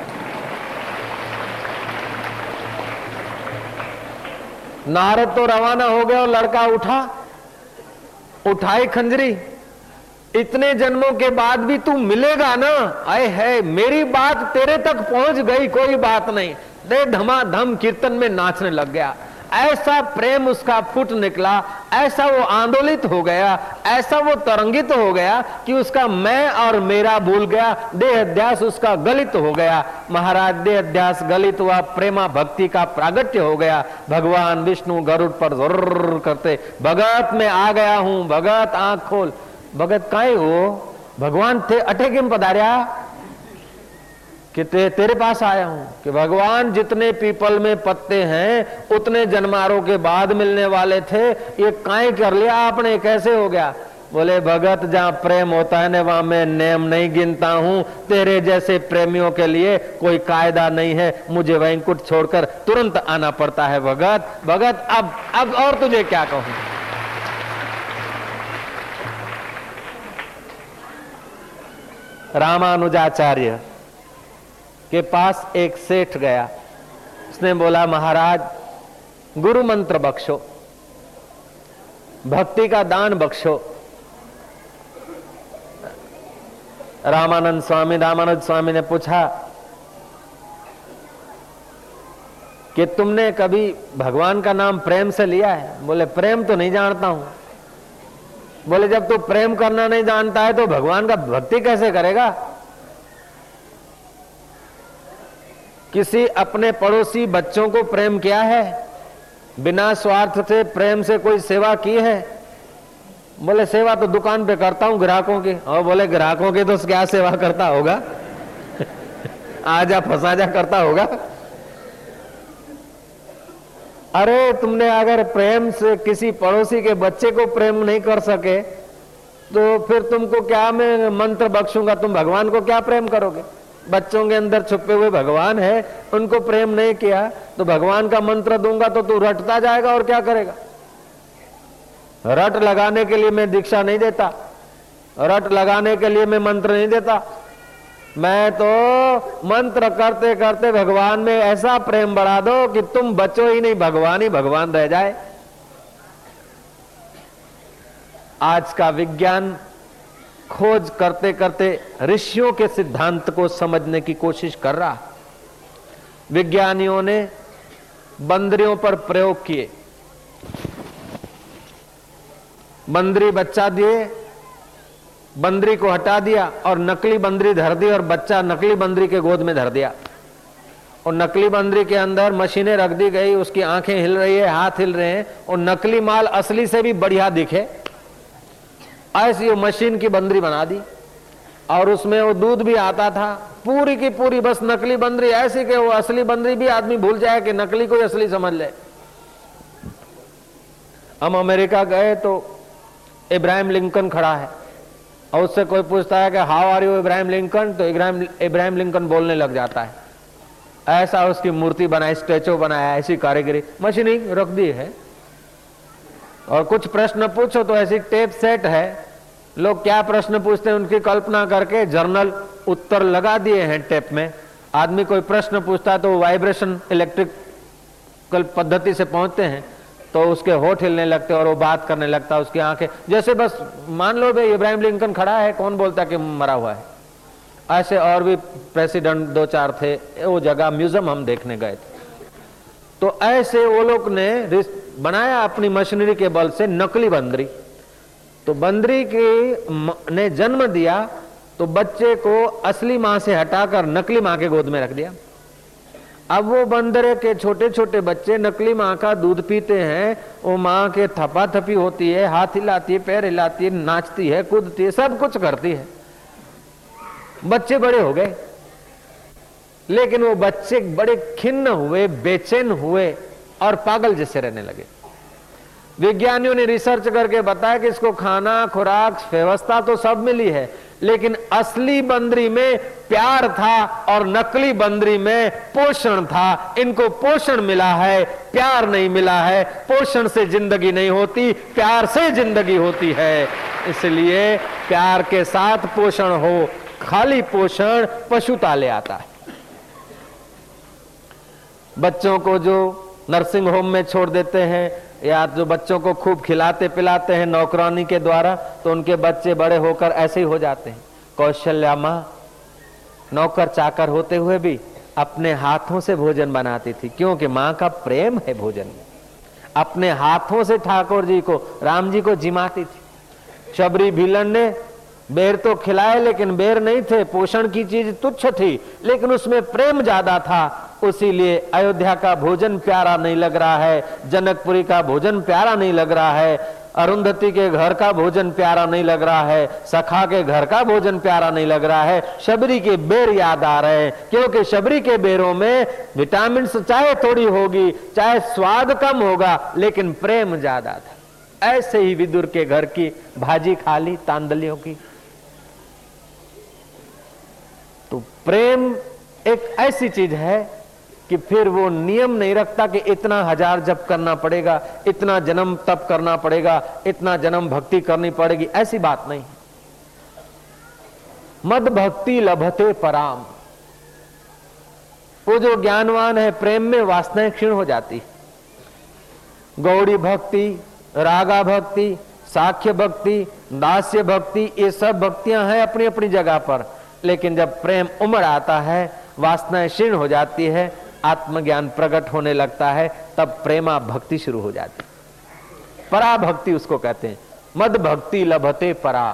नारद तो रवाना हो गया और लड़का उठा, उठाई खंजरी, इतने जन्मों के बाद भी तू मिलेगा ना, आए है मेरी बात तेरे तक पहुंच गई, कोई बात नहीं। दे धमाधम कीर्तन में नाचने लग गया। ऐसा प्रेम उसका फुट निकला, ऐसा वो आंदोलित हो गया, ऐसा वो तरंगित हो गया कि उसका मैं और मेरा भूल गया, देह अध्यास उसका गलित हो गया। महाराज देह अध्यास गलित हुआ, प्रेमा भक्ति का प्रागट्य हो गया। भगवान विष्णु गरुड़ पर जोर करते, भगत मैं आ गया हूं, भगत आंख खोल। भगत काहे हो, भगवान थे अटे किम पधार्या कि ते, तेरे पास आया हूं कि भगवान जितने पीपल में पत्ते हैं उतने जन्मारों के बाद मिलने वाले थे, ये काहे कर लिया आपने, कैसे हो गया। बोले भगत जहां प्रेम होता है ना वहां मैं नेम नहीं गिनता हूं, तेरे जैसे प्रेमियों के लिए कोई कायदा नहीं है, मुझे वैकुंठ छोड़कर तुरंत आना पड़ता है। भगत भगत अब अब और तुझे क्या कहूं। रामानुजाचार्य के पास एक सेठ गया, उसने बोला महाराज गुरु मंत्र बख्शो, भक्ति का दान बख्शो। रामानंद स्वामी रामानंद स्वामी ने पूछा कि तुमने कभी भगवान का नाम प्रेम से लिया है। बोले प्रेम तो नहीं जानता हूं। बोले जब तू प्रेम करना नहीं जानता है तो भगवान का भक्ति कैसे करेगा। किसी अपने पड़ोसी बच्चों को प्रेम किया है, बिना स्वार्थ से प्रेम से कोई सेवा की है। बोले सेवा तो दुकान पे करता हूं ग्राहकों की। और बोले ग्राहकों की तो क्या सेवा करता होगा आजा फंसा जा करता होगा। अरे तुमने अगर प्रेम से किसी पड़ोसी के बच्चे को प्रेम नहीं कर सके तो फिर तुमको क्या मैं मंत्र बख्शूंगा, तुम भगवान को क्या प्रेम करोगे। बच्चों के अंदर छुपे हुए भगवान है, उनको प्रेम नहीं किया तो भगवान का मंत्र दूंगा तो तू रटता जाएगा और क्या करेगा। रट लगाने के लिए मैं दीक्षा नहीं देता, रट लगाने के लिए मैं मंत्र नहीं देता। मैं तो मंत्र करते करते भगवान में ऐसा प्रेम बढ़ा दो कि तुम बचो ही नहीं, भगवान ही भगवान रह जाए। आज का विज्ञान खोज करते करते ऋषियों के सिद्धांत को समझने की कोशिश कर रहा। विज्ञानियों ने बंदरियों पर प्रयोग किए, बंदरी बच्चा दिए, बंदरी को हटा दिया और नकली बंदरी धर दी और बच्चा नकली बंदरी के गोद में धर दिया। और नकली बंदरी के अंदर मशीनें रख दी गई, उसकी आंखें हिल रही है, हाथ हिल रहे हैं और नकली माल असली से भी बढ़िया दिखे, ऐसी वो मशीन की बंदरी बना दी। और उसमें वो दूध भी आता था, पूरी की पूरी बस नकली बंदरी ऐसी कि वो असली बंदरी भी आदमी भूल जाए कि नकली को असली समझ ले। हम अमेरिका गए तो इब्राहिम लिंकन खड़ा है और उससे कोई पूछता है कि how are you Ibrahim Lincoln, तो इब्राहिम इब्राहिम लिंकन बोलने लग जाता है। ऐसा उसकी मूर्ति बनाई, स्टैचू बनाया, ऐसी कारीगरी, मशीनिंग रख दी है। और कुछ प्रश्न पूछो तो ऐसी टेप सेट है, लोग क्या प्रश्न पूछते हैं उनकी कल्पना करके जर्नल उत्तर लगा दिए हैं टेप में। आदमी कोई प्रश्न पूछता है तो वाइब्रेशन इलेक्ट्रिकल पद्धति से पहुंचते हैं तो उसके होठ हिलने लगते और वो बात करने लगता है, उसकी आंखें जैसे बस मान लो भाई इब्राहिम लिंकन खड़ा है, कौन बोलता कि मरा हुआ है। ऐसे और भी प्रेसिडेंट दो चार थे, वो जगह म्यूजियम हम देखने गए थे। तो ऐसे वो लोग ने बनाया अपनी मशीनरी के बल से नकली बंदरी। तो बंदरी के ने जन्म दिया तो बच्चे को असली मां से हटाकर नकली मां के गोद में रख दिया। अब वो बंदरे के छोटे छोटे बच्चे नकली मां का दूध पीते हैं, वो मां के थपा थपी होती है, हाथ हिलाती है, पैर हिलाती है, नाचती है, कूदती है, सब कुछ करती है। बच्चे बड़े हो गए, लेकिन वो बच्चे बड़े खिन्न हुए, बेचैन हुए और पागल जैसे रहने लगे। विज्ञानियों ने रिसर्च करके बताया कि इसको खाना, खुराक, व्यवस्था तो सब मिली है, लेकिन असली बंदरी में प्यार था और नकली बंदरी में पोषण था। इनको पोषण मिला है, प्यार नहीं मिला है। पोषण से जिंदगी नहीं होती, प्यार से जिंदगी होती है। इसलिए प्यार के साथ पोषण हो, खाली पोषण पशुता ले आता है। बच्चों को जो नर्सिंग होम में छोड़ देते हैं या जो बच्चों को खूब खिलाते पिलाते हैं नौकरानी के द्वारा, तो उनके बच्चे बड़े होकर ऐसे ही हो जाते हैं। कौशल्या माँ नौकर चाकर होते हुए भी अपने हाथों से भोजन बनाती थी, क्योंकि माँ का प्रेम है भोजन में। अपने हाथों से ठाकुर जी को, राम जी को जिमाती थी। शबरी भीलन ने बेर तो खिलाए, लेकिन बेर नहीं थे, पोषण की चीज तुच्छ थी, लेकिन उसमें प्रेम ज्यादा था। उसीलिए अयोध्या का भोजन प्यारा नहीं लग रहा है, जनकपुरी का भोजन प्यारा नहीं लग रहा है, अरुंधति के घर का भोजन प्यारा नहीं लग रहा है, सखा के घर का भोजन प्यारा नहीं लग रहा है। शबरी के बेर याद आ रहे हैं, क्योंकि शबरी के बेरों में विटामिन चाहे थोड़ी होगी, चाहे स्वाद कम होगा, लेकिन प्रेम ज्यादा था। ऐसे ही विदुर के घर की भाजी खा ली तांदलियों की। तो प्रेम एक ऐसी चीज है कि फिर वो नियम नहीं रखता कि इतना हजार जप करना पड़ेगा, इतना जन्म तप करना पड़ेगा, इतना जन्म भक्ति करनी पड़ेगी, ऐसी बात नहीं। मद भक्ति लभते पराम। वो जो ज्ञानवान है, प्रेम में वासनाएं क्षीण हो जाती। गौड़ी भक्ति, रागा भक्ति, साख्य भक्ति, दास्य भक्ति, ये सब भक्तियां हैं अपनी अपनी जगह पर, लेकिन जब प्रेम उमड़ आता है, वासनाएं क्षीण हो जाती है, आत्मज्ञान प्रकट होने लगता है, तब प्रेमा भक्ति शुरू हो जाती। परा भक्ति उसको कहते हैं, मद भक्ति लभते परा।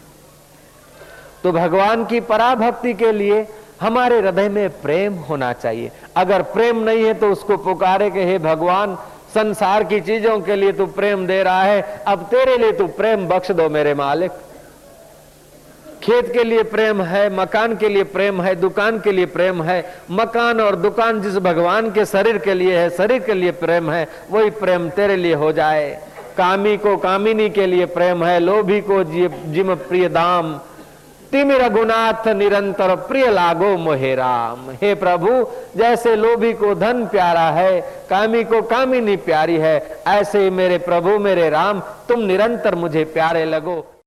तो भगवान की परा भक्ति के लिए हमारे हृदय में प्रेम होना चाहिए। अगर प्रेम नहीं है तो उसको पुकारे कि हे भगवान, संसार की चीजों के लिए तू प्रेम दे रहा है, अब तेरे लिए तू प्रेम बख्श दो मेरे मालिक। खेत के लिए प्रेम है, मकान के लिए प्रेम है, दुकान के लिए प्रेम है। मकान और दुकान जिस भगवान के शरीर के लिए है, शरीर के लिए प्रेम है, वही प्रेम तेरे लिए हो जाए। कामी को कामिनी के लिए प्रेम है, लोभी को जिम प्रिय दाम, तिम रघुनाथ निरंतर प्रिय लागो मोहे राम। हे प्रभु, जैसे लोभी को धन प्यारा है, कामी को कामिनी प्यारी है, ऐसे ही मेरे प्रभु मेरे राम तुम निरंतर मुझे प्यारे लगो।